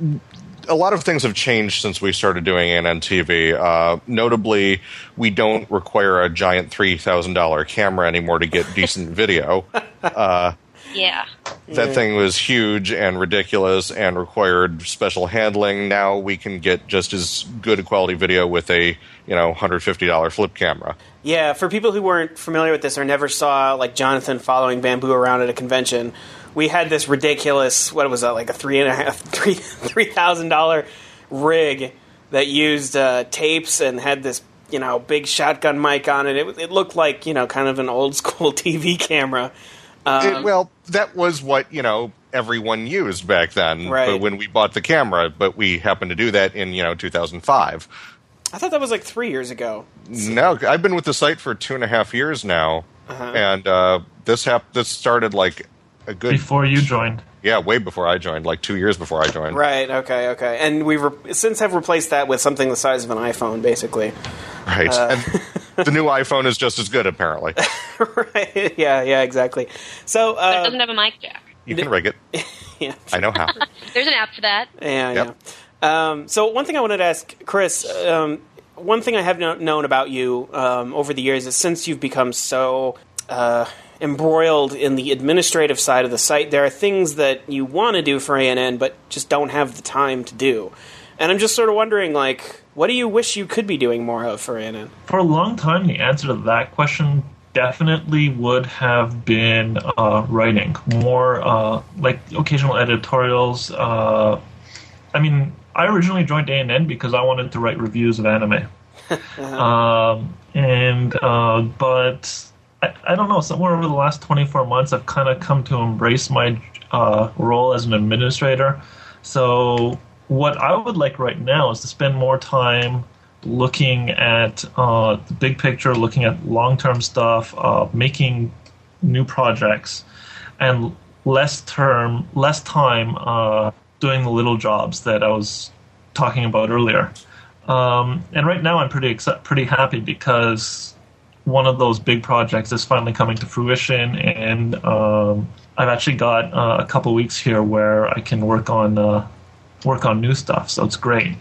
[SPEAKER 2] a lot of things have changed since we started doing A and N T V. Uh, notably, we don't require a giant three thousand dollar camera anymore to get decent video. Uh,
[SPEAKER 4] Yeah.
[SPEAKER 2] that thing was huge and ridiculous and required special handling. Now we can get just as good a quality video with a you know one hundred fifty dollar flip camera.
[SPEAKER 3] Yeah, for people who weren't familiar with this or never saw like Jonathan following Bamboo around at a convention, we had this ridiculous, what was that, like a three and a half, three three thousand dollar rig that used uh, tapes and had this you know big shotgun mic on it. It, it looked like you know kind of an old school T V camera. Um,
[SPEAKER 2] It- well, that was what you know everyone used back then.
[SPEAKER 3] Right.
[SPEAKER 2] But when we bought the camera, but we happened to do that in you know two thousand five.
[SPEAKER 3] I thought that was like three years ago.
[SPEAKER 2] No, I've been with the site for two and a half years now,
[SPEAKER 3] Uh-huh.
[SPEAKER 2] and uh, this hap- this started like a good
[SPEAKER 7] Before you joined.
[SPEAKER 2] yeah, way before I joined, like two years before I joined.
[SPEAKER 3] Right. Okay. Okay. And we've re- since have replaced that with something the size of an iPhone, basically.
[SPEAKER 2] Right.
[SPEAKER 3] Uh.
[SPEAKER 2] And the new iPhone is just as good, apparently.
[SPEAKER 3] right. Yeah. Yeah. Exactly. So.
[SPEAKER 4] But it
[SPEAKER 3] Uh,
[SPEAKER 4] doesn't have a mic jack.
[SPEAKER 2] You can rig it.
[SPEAKER 3] yeah.
[SPEAKER 2] I know how.
[SPEAKER 4] There's an app for that.
[SPEAKER 3] Yeah.
[SPEAKER 2] Yep.
[SPEAKER 3] Yeah. Um, so one thing I wanted to ask Chris. Um, one thing I have no- known about you um, over the years is since you've become so uh, embroiled in the administrative side of the site, there are things that you want to do for A N N but just don't have the time to do. And I'm just sort of wondering, like, what do you wish you could be doing more of for A N N?
[SPEAKER 7] For a long time, the answer to that question definitely would have been uh, writing. More uh, like occasional editorials. Uh, I mean, I originally joined A and N because I wanted to write reviews of anime. um, and uh, but I, I don't know. Somewhere over the last twenty-four months, I've kind of come to embrace my uh, role as an administrator. So what I would like right now is to spend more time looking at uh, the big picture, looking at long-term stuff, uh, making new projects, and less term, less time uh, doing the little jobs that I was talking about earlier. Um, and right now, I'm pretty ex- pretty happy because one of those big projects is finally coming to fruition, and um, I've actually got uh, a couple weeks here where I can work on uh, work on new stuff. So it's great.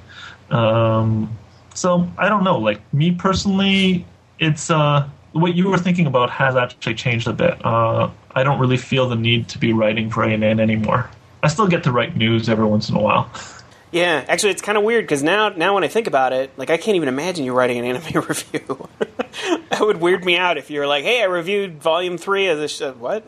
[SPEAKER 7] Um, so I don't know. Like me personally, it's uh, what you were thinking about has actually changed a bit. Uh, I don't really feel the need to be writing for A and N anymore. I still get to write news every once in a while.
[SPEAKER 3] Yeah, actually, it's kind of weird because now, now when I think about it, like I can't even imagine you writing an anime review. That would weird me out if you were like, "Hey, I reviewed Volume Three of this." Sh-. What?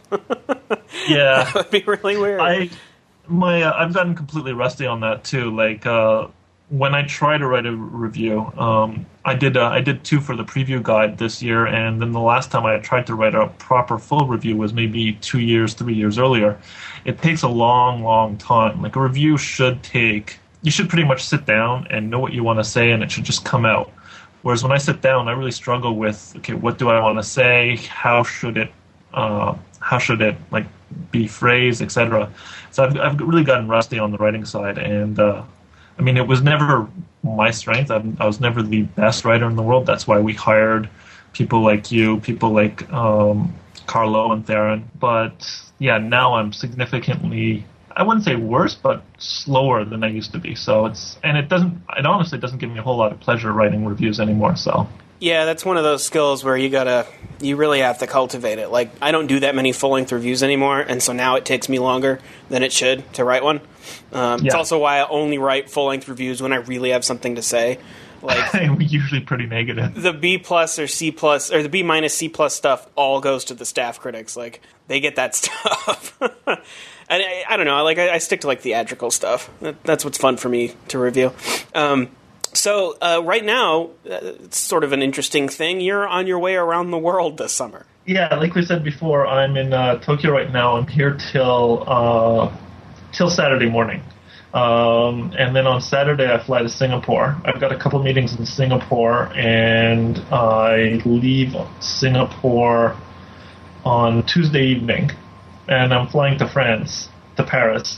[SPEAKER 7] Yeah,
[SPEAKER 3] that would be really weird.
[SPEAKER 7] I my uh, I've gotten completely rusty on that too. Like uh, when I try to write a review, um, I did uh, I did two for the preview guide this year, and then the last time I tried to write a proper full review was maybe two years, three years earlier. It takes a long, long time. Like a review should take. You should pretty much sit down and know what you want to say, and it should just come out. Whereas when I sit down, I really struggle with, okay, what do I want to say? How should it, uh, how should it like be phrased, et cetera. So I've, I've really gotten rusty on the writing side, and uh, I mean, it was never my strength. I'm, I was never the best writer in the world. That's why we hired people like you, people like um, Carlo and Theron. But yeah, now I'm significantly. I wouldn't say worse, but slower than I used to be. So it's and it doesn't. It honestly doesn't give me a whole lot of pleasure writing reviews anymore. So
[SPEAKER 3] yeah, that's one of those skills where you gotta, you really have to cultivate it. Like I don't do that many full-length reviews anymore, and so now it takes me longer than it should to write one. Um, yeah. It's also why I only write full-length reviews when I really have something to say. Like
[SPEAKER 7] we're usually pretty negative.
[SPEAKER 3] The B plus or C plus or the B minus C plus stuff all goes to the staff critics. Like they get that stuff. And I, I don't know. Like I, I stick to like theatrical stuff. That, that's what's fun for me to review. Um, so uh, right now, uh, it's sort of an interesting thing. You're on your way around the world this summer.
[SPEAKER 7] Yeah, like we said before, I'm in uh, Tokyo right now. I'm here till uh, till Saturday morning, um, and then on Saturday I fly to Singapore. I've got a couple meetings in Singapore, and I leave Singapore on Tuesday evening. And I'm flying to France, to Paris,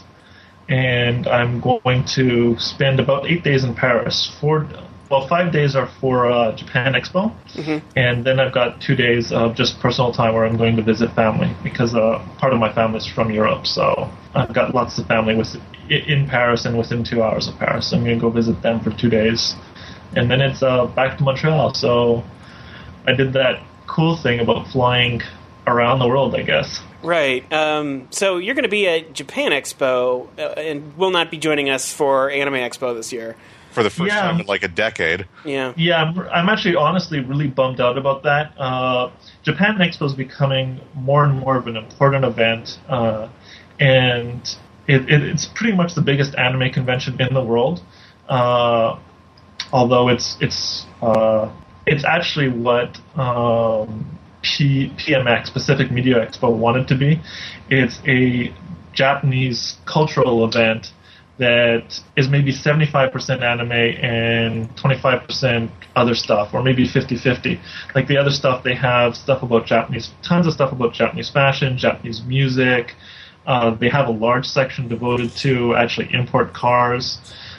[SPEAKER 7] and I'm going to spend about eight days in Paris. Four, well, five days are for uh, Japan Expo, mm-hmm. and then I've got two days of just personal time where I'm going to visit family because uh, part of my family is from Europe, so I've got lots of family with, in Paris and within two hours of Paris. So I'm going to go visit them for two days, and then it's uh, back to Montreal. So I did that cool thing about flying around the world, I guess.
[SPEAKER 3] Right. Um, so you're going to be at Japan Expo uh, and will not be joining us for Anime Expo this year.
[SPEAKER 2] For the first
[SPEAKER 7] yeah.
[SPEAKER 2] time in like a decade.
[SPEAKER 3] Yeah.
[SPEAKER 7] Yeah, I'm, I'm actually honestly really bummed out about that. Uh, Japan Expo is becoming more and more of an important event, uh, and it, it, it's pretty much the biggest anime convention in the world. Uh, although it's it's uh, it's actually what. Um, P- PMX, Pacific Media Expo, wanted to be. It's a Japanese cultural event that is maybe seventy-five percent anime and twenty-five percent other stuff, or maybe fifty-fifty. Like the other stuff, they have stuff about Japanese, tons of stuff about Japanese fashion, Japanese music. Uh, they have a large section devoted to actually import cars.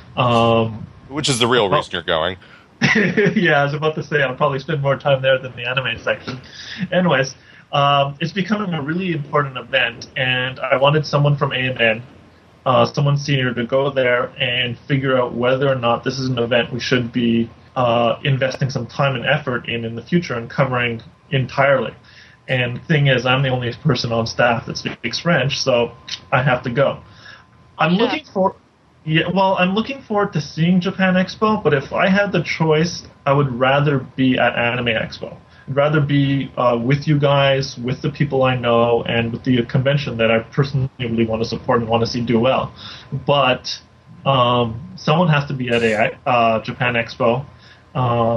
[SPEAKER 7] Um,
[SPEAKER 2] Which is the real reason you're going.
[SPEAKER 7] Yeah, I was about to say I'll probably spend more time there than the anime section. Anyways, um, it's becoming a really important event, and I wanted someone from A and N, uh, someone senior, to go there and figure out whether or not this is an event we should be uh, investing some time and effort in in the future and covering entirely. And the thing is, I'm the only person on staff that speaks French, so I have to go. I'm
[SPEAKER 4] yeah.
[SPEAKER 7] looking for... Yeah, well, I'm looking forward to seeing Japan Expo, but if I had the choice, I would rather be at Anime Expo. I'd rather be uh, with you guys, with the people I know, and with the convention that I personally really want to support and want to see do well. But um, someone has to be at a uh, Japan Expo. Um,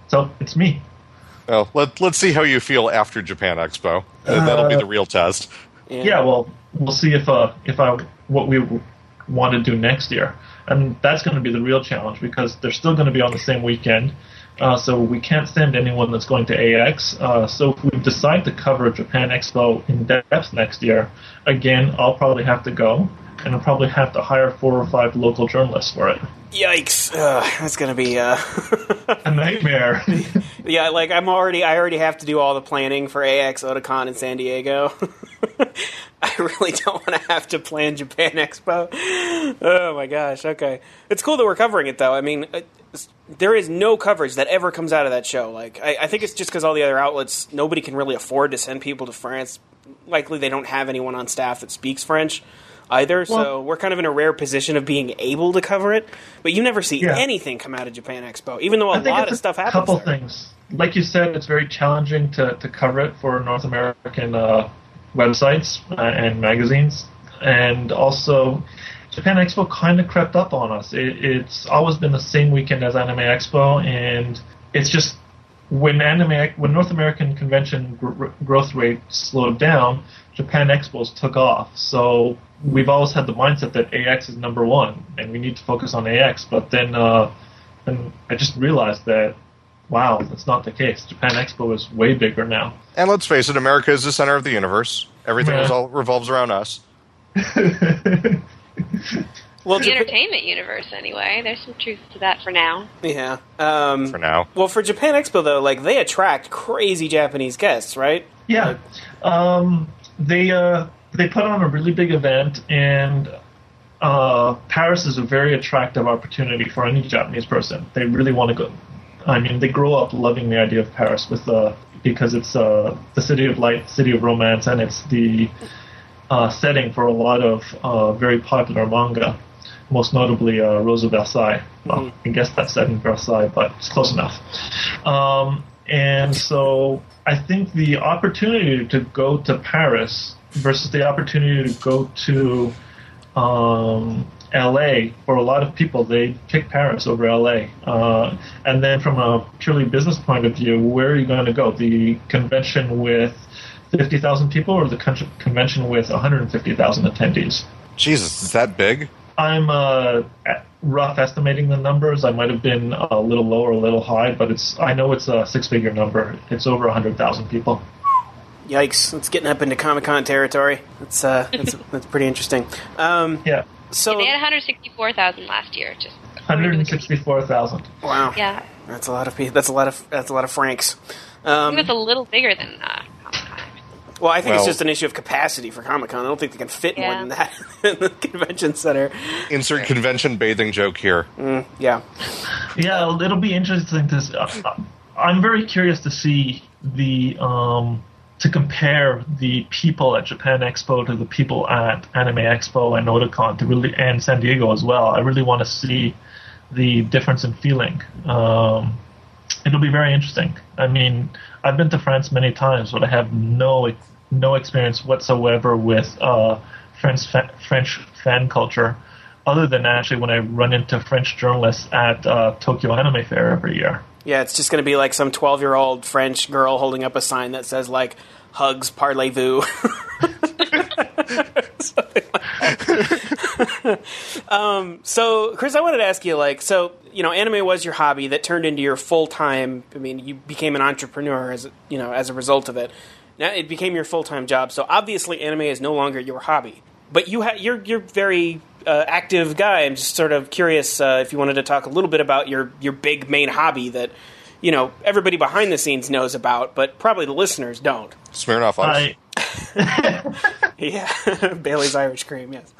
[SPEAKER 7] So it's me.
[SPEAKER 2] Well, let, let's see how you feel after Japan Expo. Uh, That'll be the real test.
[SPEAKER 7] Yeah. yeah, well, we'll see if uh, if I what we want to do next year. And that's going to be the real challenge because they're still going to be on the same weekend. Uh, so we can't send anyone that's going to A X. Uh, so if we decide to cover Japan Expo in depth next year, again, I'll probably have to go, and I'll probably have to hire four or five local journalists for it.
[SPEAKER 3] Yikes! Uh, that's gonna be uh...
[SPEAKER 7] a nightmare.
[SPEAKER 3] Yeah, like I'm already, I already have to do all the planning for A X, Otakon, and San Diego. I really don't want to have to plan Japan Expo. Oh my gosh! Okay, it's cool that we're covering it though. I mean, there is no coverage that ever comes out of that show. Like, I, I think it's just because all the other outlets, nobody can really afford to send people to France. Likely, they don't have anyone on staff that speaks French either, well, so we're kind of in a rare position of being able to cover it. But you never see yeah. anything come out of Japan Expo, even though a lot of stuff happens.
[SPEAKER 7] A couple
[SPEAKER 3] there.
[SPEAKER 7] things, like you said, it's very challenging to, to cover it for North American uh, websites uh, and magazines, and also Japan Expo kind of crept up on us. It, it's always been the same weekend as Anime Expo, and it's just when anime when North American convention gr- growth rate slowed down, Japan Expos took off. So we've always had the mindset that A X is number one, and we need to focus on A X. But then, uh, then I just realized that, wow, that's not the case. Japan Expo is way bigger now.
[SPEAKER 2] And let's face it, America is the center of the universe. Everything
[SPEAKER 7] Yeah.
[SPEAKER 2] is all, revolves around us.
[SPEAKER 3] Well,
[SPEAKER 4] The
[SPEAKER 3] Jap-
[SPEAKER 4] entertainment universe, anyway. There's some truth to that for now.
[SPEAKER 3] yeah. Um,
[SPEAKER 2] For now.
[SPEAKER 3] Well, for Japan Expo though, like they attract crazy Japanese guests, right?
[SPEAKER 7] Yeah, um, they uh, they put on a really big event, and uh, Paris is a very attractive opportunity for any Japanese person. They really want to go. I mean, they grow up loving the idea of Paris with uh, because it's uh, the city of light, city of romance, and it's the uh, setting for a lot of uh, very popular manga. Most notably, uh, Rose of Versailles. Well,
[SPEAKER 3] Mm-hmm.
[SPEAKER 7] I guess that's set in Versailles, but it's close enough. Um, and so I think the opportunity to go to Paris versus the opportunity to go to um, L A, for a lot of people, they pick Paris over L A. Uh, and then from a purely business point of view, where are you going to go? The convention with fifty thousand people or the con- convention with one hundred fifty thousand attendees?
[SPEAKER 2] Jesus, is that big?
[SPEAKER 7] I'm uh, rough estimating the numbers. I might have been a little low or a little high, but it's I know it's a six-figure number. It's over one hundred thousand people.
[SPEAKER 3] Yikes! It's getting up into Comic-Con territory. That's uh, that's that's pretty interesting. Um,
[SPEAKER 7] Yeah,
[SPEAKER 3] so
[SPEAKER 4] They had one hundred sixty-four thousand last year. Just
[SPEAKER 7] one hundred sixty-four thousand.
[SPEAKER 3] wow,
[SPEAKER 4] Yeah.
[SPEAKER 3] that's a lot of people. That's a lot of that's a lot of francs. Um,
[SPEAKER 4] It was a little bigger than uh, Comic-Con.
[SPEAKER 3] well, I think
[SPEAKER 2] Well-
[SPEAKER 3] it's just an issue of capacity for Comic-Con. I don't think they can fit more
[SPEAKER 4] Yeah.
[SPEAKER 3] than that in the convention center.
[SPEAKER 2] Insert convention bathing joke here.
[SPEAKER 3] Yeah.
[SPEAKER 7] Yeah, it'll be interesting to. s- Uh, I'm very curious to see the um, to compare the people at Japan Expo to the people at Anime Expo and Otakon to really and San Diego as well. I really want to see the difference in feeling. Um, it'll be very interesting. I mean, I've been to France many times, but I have no no experience whatsoever with uh, French fa- French fan culture, other than actually when I run into French journalists at uh, Tokyo Anime Fair every year.
[SPEAKER 3] Yeah, it's just going to be like some twelve-year-old French girl holding up a sign that says, like, hugs, parlez-vous. Something like that. um, so, Chris, I wanted to ask you, like, so, you know, anime was your hobby that turned into your full-time, I mean, you became an entrepreneur as, you know, as a result of it. Now it became your full-time job, so obviously anime is no longer your hobby. But you ha- you're you're very uh, active guy. I'm just sort of curious uh, if you wanted to talk a little bit about your, your big main hobby that, you know, everybody behind the scenes knows about, but probably the listeners don't.
[SPEAKER 2] Smirnoff Ice.
[SPEAKER 7] I,
[SPEAKER 3] Yeah, Bailey's Irish Cream, yes.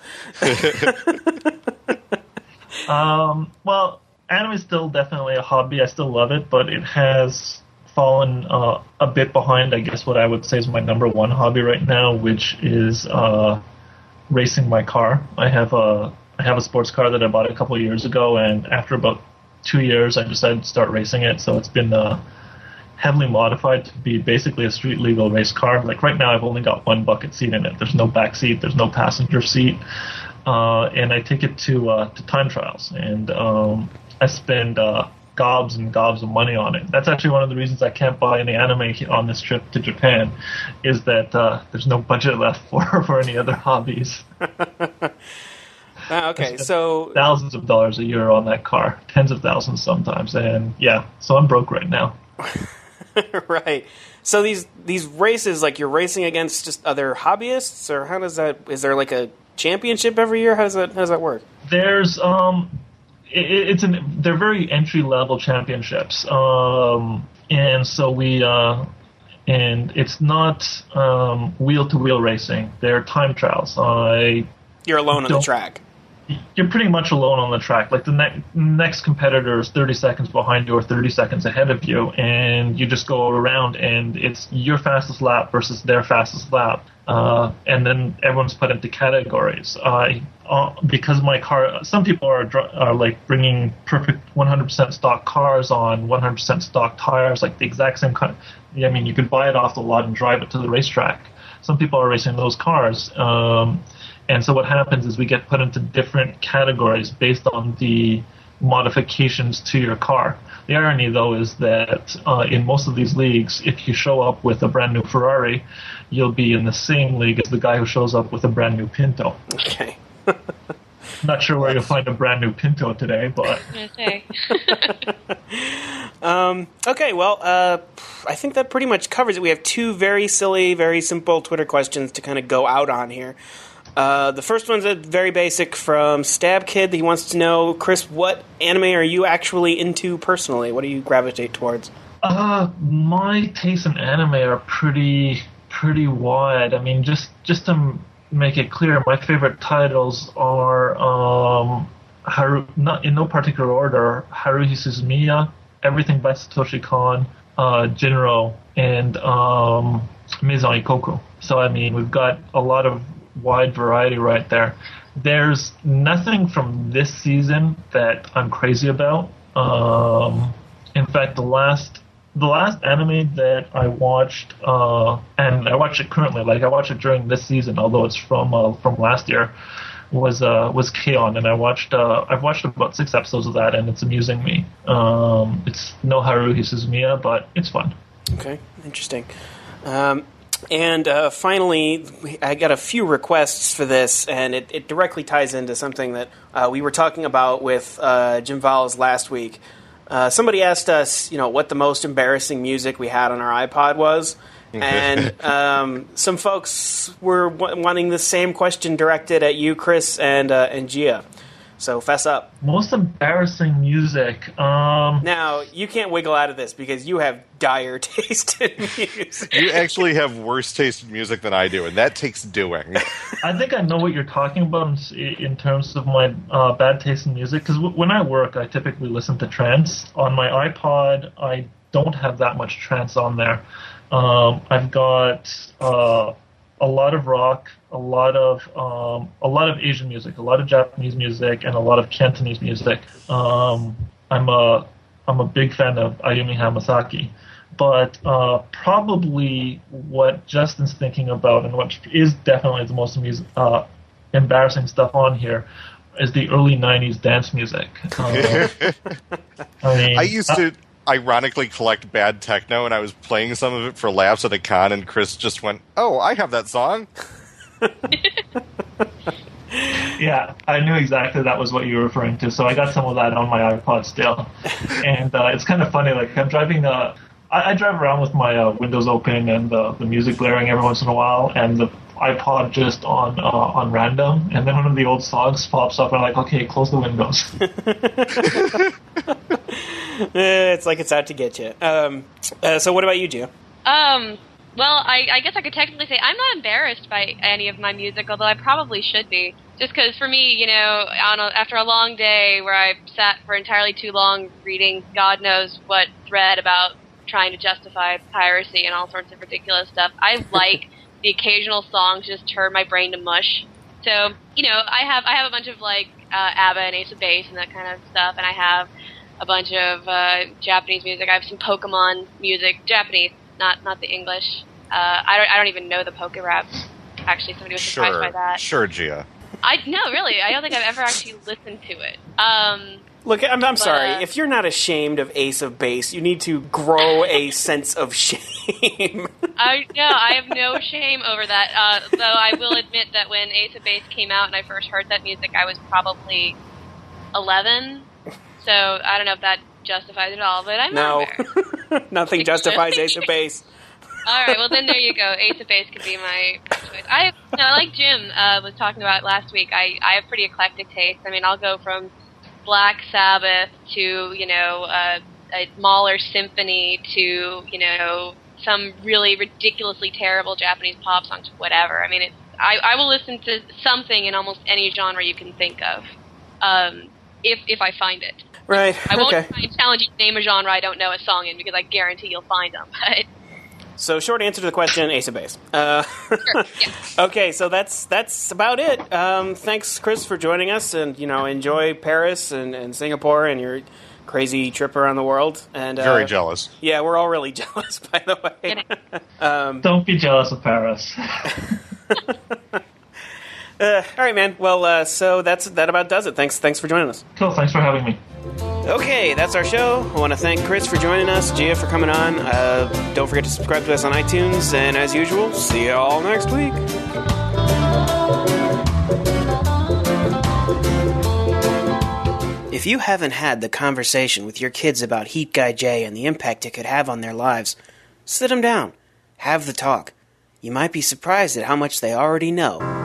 [SPEAKER 7] um, well, anime is still definitely a hobby. I still love it, but it has fallen uh, a bit behind, I guess, what I would say is my number one hobby right now, which is uh, racing my car. I have a I have a sports car that I bought a couple of years ago, and after about two years, I decided to start racing it. So it's been uh, heavily modified to be basically a street legal race car. Like right now, I've only got one bucket seat in it. There's no back seat. There's no passenger seat, uh, and I take it to uh, to time trials, and um, I spend uh, a gobs and gobs of money on it. That's actually one of the reasons I can't buy any anime on this trip to Japan, is that uh, there's no budget left for, for any other hobbies.
[SPEAKER 3] Uh, okay, so
[SPEAKER 7] thousands of dollars a year on that car, tens of thousands sometimes, and yeah, so I'm broke right now.
[SPEAKER 3] Right. So these these races, like you're racing against just other hobbyists, or how does that? Is there like a championship every year? How does that how does that work?
[SPEAKER 7] There's um, it, it's an they're very entry level championships, um, and so we uh, and it's not um wheel to wheel racing. They're time trials. I
[SPEAKER 3] You're alone on the track.
[SPEAKER 7] You're pretty much alone on the track. Like the ne- next competitor is thirty seconds behind you or thirty seconds ahead of you, and you just go around, and it's your fastest lap versus their fastest lap. Uh, and then everyone's put into categories. Uh, uh, because my car, some people are dr- are like bringing perfect one hundred percent stock cars on one hundred percent stock tires, like the exact same kind. I mean, you could buy it off the lot and drive it to the racetrack. Some people are racing those cars. Um, And so what happens is we get put into different categories based on the modifications to your car. The irony, though, is that uh, in most of these leagues, if you show up with a brand new Ferrari, you'll be in the same league as the guy who shows up with a brand new Pinto.
[SPEAKER 3] Okay.
[SPEAKER 7] Not sure where you'll find a brand new Pinto today, but...
[SPEAKER 4] Okay.
[SPEAKER 3] um, okay, well, uh, I think that pretty much covers it. We have two very silly, very simple Twitter questions to kind of go out on here. Uh, the first one's a very basic from Stab Kid. He wants to know, Chris, what anime are you actually into personally? What do you gravitate towards?
[SPEAKER 7] Uh, my tastes in anime are pretty pretty wide. I mean, just just to make it clear, my favorite titles are um, Haru, not in no particular order, Haruhi Suzumiya, everything by Satoshi Kon, uh, Jinro, and um, Maison Ikoku. So, I mean, we've got a lot of wide variety right there. There's nothing from this season that I'm crazy about. Um, in fact, the last the last anime that I watched, uh, and I watch it currently, like I watch it during this season, although it's from uh, from last year, was uh, was K-On! And I watched uh, I've watched about six episodes of that, and it's amusing me. Um, it's no Haruhi Suzumiya, but it's fun.
[SPEAKER 3] Okay, interesting. Um, And uh, finally, I got a few requests for this, and it, it directly ties into something that uh, we were talking about with uh, Jim Valles last week. Uh, somebody asked us, you know, what the most embarrassing music we had on our iPod was, and um, some folks were w- wanting the same question directed at you, Chris, and uh, and Gia. So fess up.
[SPEAKER 7] Most embarrassing music. Um,
[SPEAKER 3] now, you can't wiggle out of this because you have dire taste in music.
[SPEAKER 2] You actually have worse taste in music than I do, and that takes doing.
[SPEAKER 7] I think I know what you're talking about in, in terms of my uh, bad taste in music, because w- when I work, I typically listen to trance. On my iPod, I don't have that much trance on there. Um, I've got uh, a lot of rock, a lot of um, a lot of Asian music, a lot of Japanese music, and a lot of Cantonese music. Um, I'm a I'm a big fan of Ayumi Hamasaki, but uh, probably what Justin's thinking about, and what is definitely the most amus- uh, embarrassing stuff on here, is the early nineties dance music. Uh, I mean,
[SPEAKER 2] I used to. ironically collect bad techno, and I was playing some of it for laughs at a con, and Chris just went, "Oh, I have that song."
[SPEAKER 7] Yeah, I knew exactly that was what you were referring to, so I got some of that on my iPod still. And uh, it's kind of funny, like, I'm driving, uh, I, I drive around with my uh, windows open and uh, the music blaring every once in a while, and the iPod just on uh, on random, and then one of the old songs pops up, and I'm like, okay, close the windows.
[SPEAKER 3] It's like it's out to get you. Um, uh, so what about you, Gio?
[SPEAKER 4] Um, well, I, I guess I could technically say I'm not embarrassed by any of my music, although I probably should be. Just because for me, you know, on a, after a long day where I sat for entirely too long reading God knows what thread about trying to justify piracy and all sorts of ridiculous stuff, I like the occasional song to just turn my brain to mush. So, you know, I have I have a bunch of, like, uh, ABBA and Ace of Base and that kind of stuff, and I have a bunch of uh, Japanese music. I have some Pokemon music, Japanese, not not the English. Uh, I don't I don't even know the Poke Rap. Actually, somebody was surprised
[SPEAKER 2] sure,
[SPEAKER 4] by that.
[SPEAKER 2] Sure, Gia.
[SPEAKER 4] I no, really. I don't think I've ever actually listened to it. Um,
[SPEAKER 3] Look, I'm, I'm
[SPEAKER 4] But,
[SPEAKER 3] sorry.
[SPEAKER 4] uh,
[SPEAKER 3] If you're not ashamed of Ace of Base, you need to grow a sense of shame.
[SPEAKER 4] I no, I have no shame over that. Uh, though I will admit that when Ace of Base came out and I first heard that music, I was probably eleven. So I don't know if that justifies it all, but I'm
[SPEAKER 3] No.
[SPEAKER 4] not
[SPEAKER 3] Nothing justifies Ace of Base.
[SPEAKER 4] All right, well then there you go. Ace of Base could be my choice. I, no, like Jim uh, was talking about last week. I, I have pretty eclectic taste. I mean, I'll go from Black Sabbath to you know uh, a Mahler symphony to you know some really ridiculously terrible Japanese pop song to whatever. I mean, it's, I I will listen to something in almost any genre you can think of, um, if if I find it.
[SPEAKER 3] Right.
[SPEAKER 4] I won't
[SPEAKER 3] Okay.
[SPEAKER 4] try and challenge you to name a genre I don't know a song in because I guarantee you'll find them. But
[SPEAKER 3] So, short answer to the question: Ace of Base. Uh,
[SPEAKER 4] sure, yeah.
[SPEAKER 3] okay, so that's that's about it. Um, thanks, Chris, for joining us, and you know, enjoy Paris and, and Singapore and your crazy trip around the world. And uh,
[SPEAKER 2] Very jealous.
[SPEAKER 3] Yeah, we're all really jealous, by the way. um,
[SPEAKER 7] Don't be jealous of Paris.
[SPEAKER 3] uh, all right, man. Well, uh, so that's that about does it. Thanks, thanks for joining us.
[SPEAKER 7] Cool, thanks for having me.
[SPEAKER 3] Okay, that's our show. I want to thank Chris for joining us, Gia for coming on. Uh, don't forget to subscribe to us on iTunes, and as usual, see you all next week. If you haven't had the conversation with your kids about Heat Guy J and the impact it could have on their lives, sit them down. Have the talk. You might be surprised at how much they already know.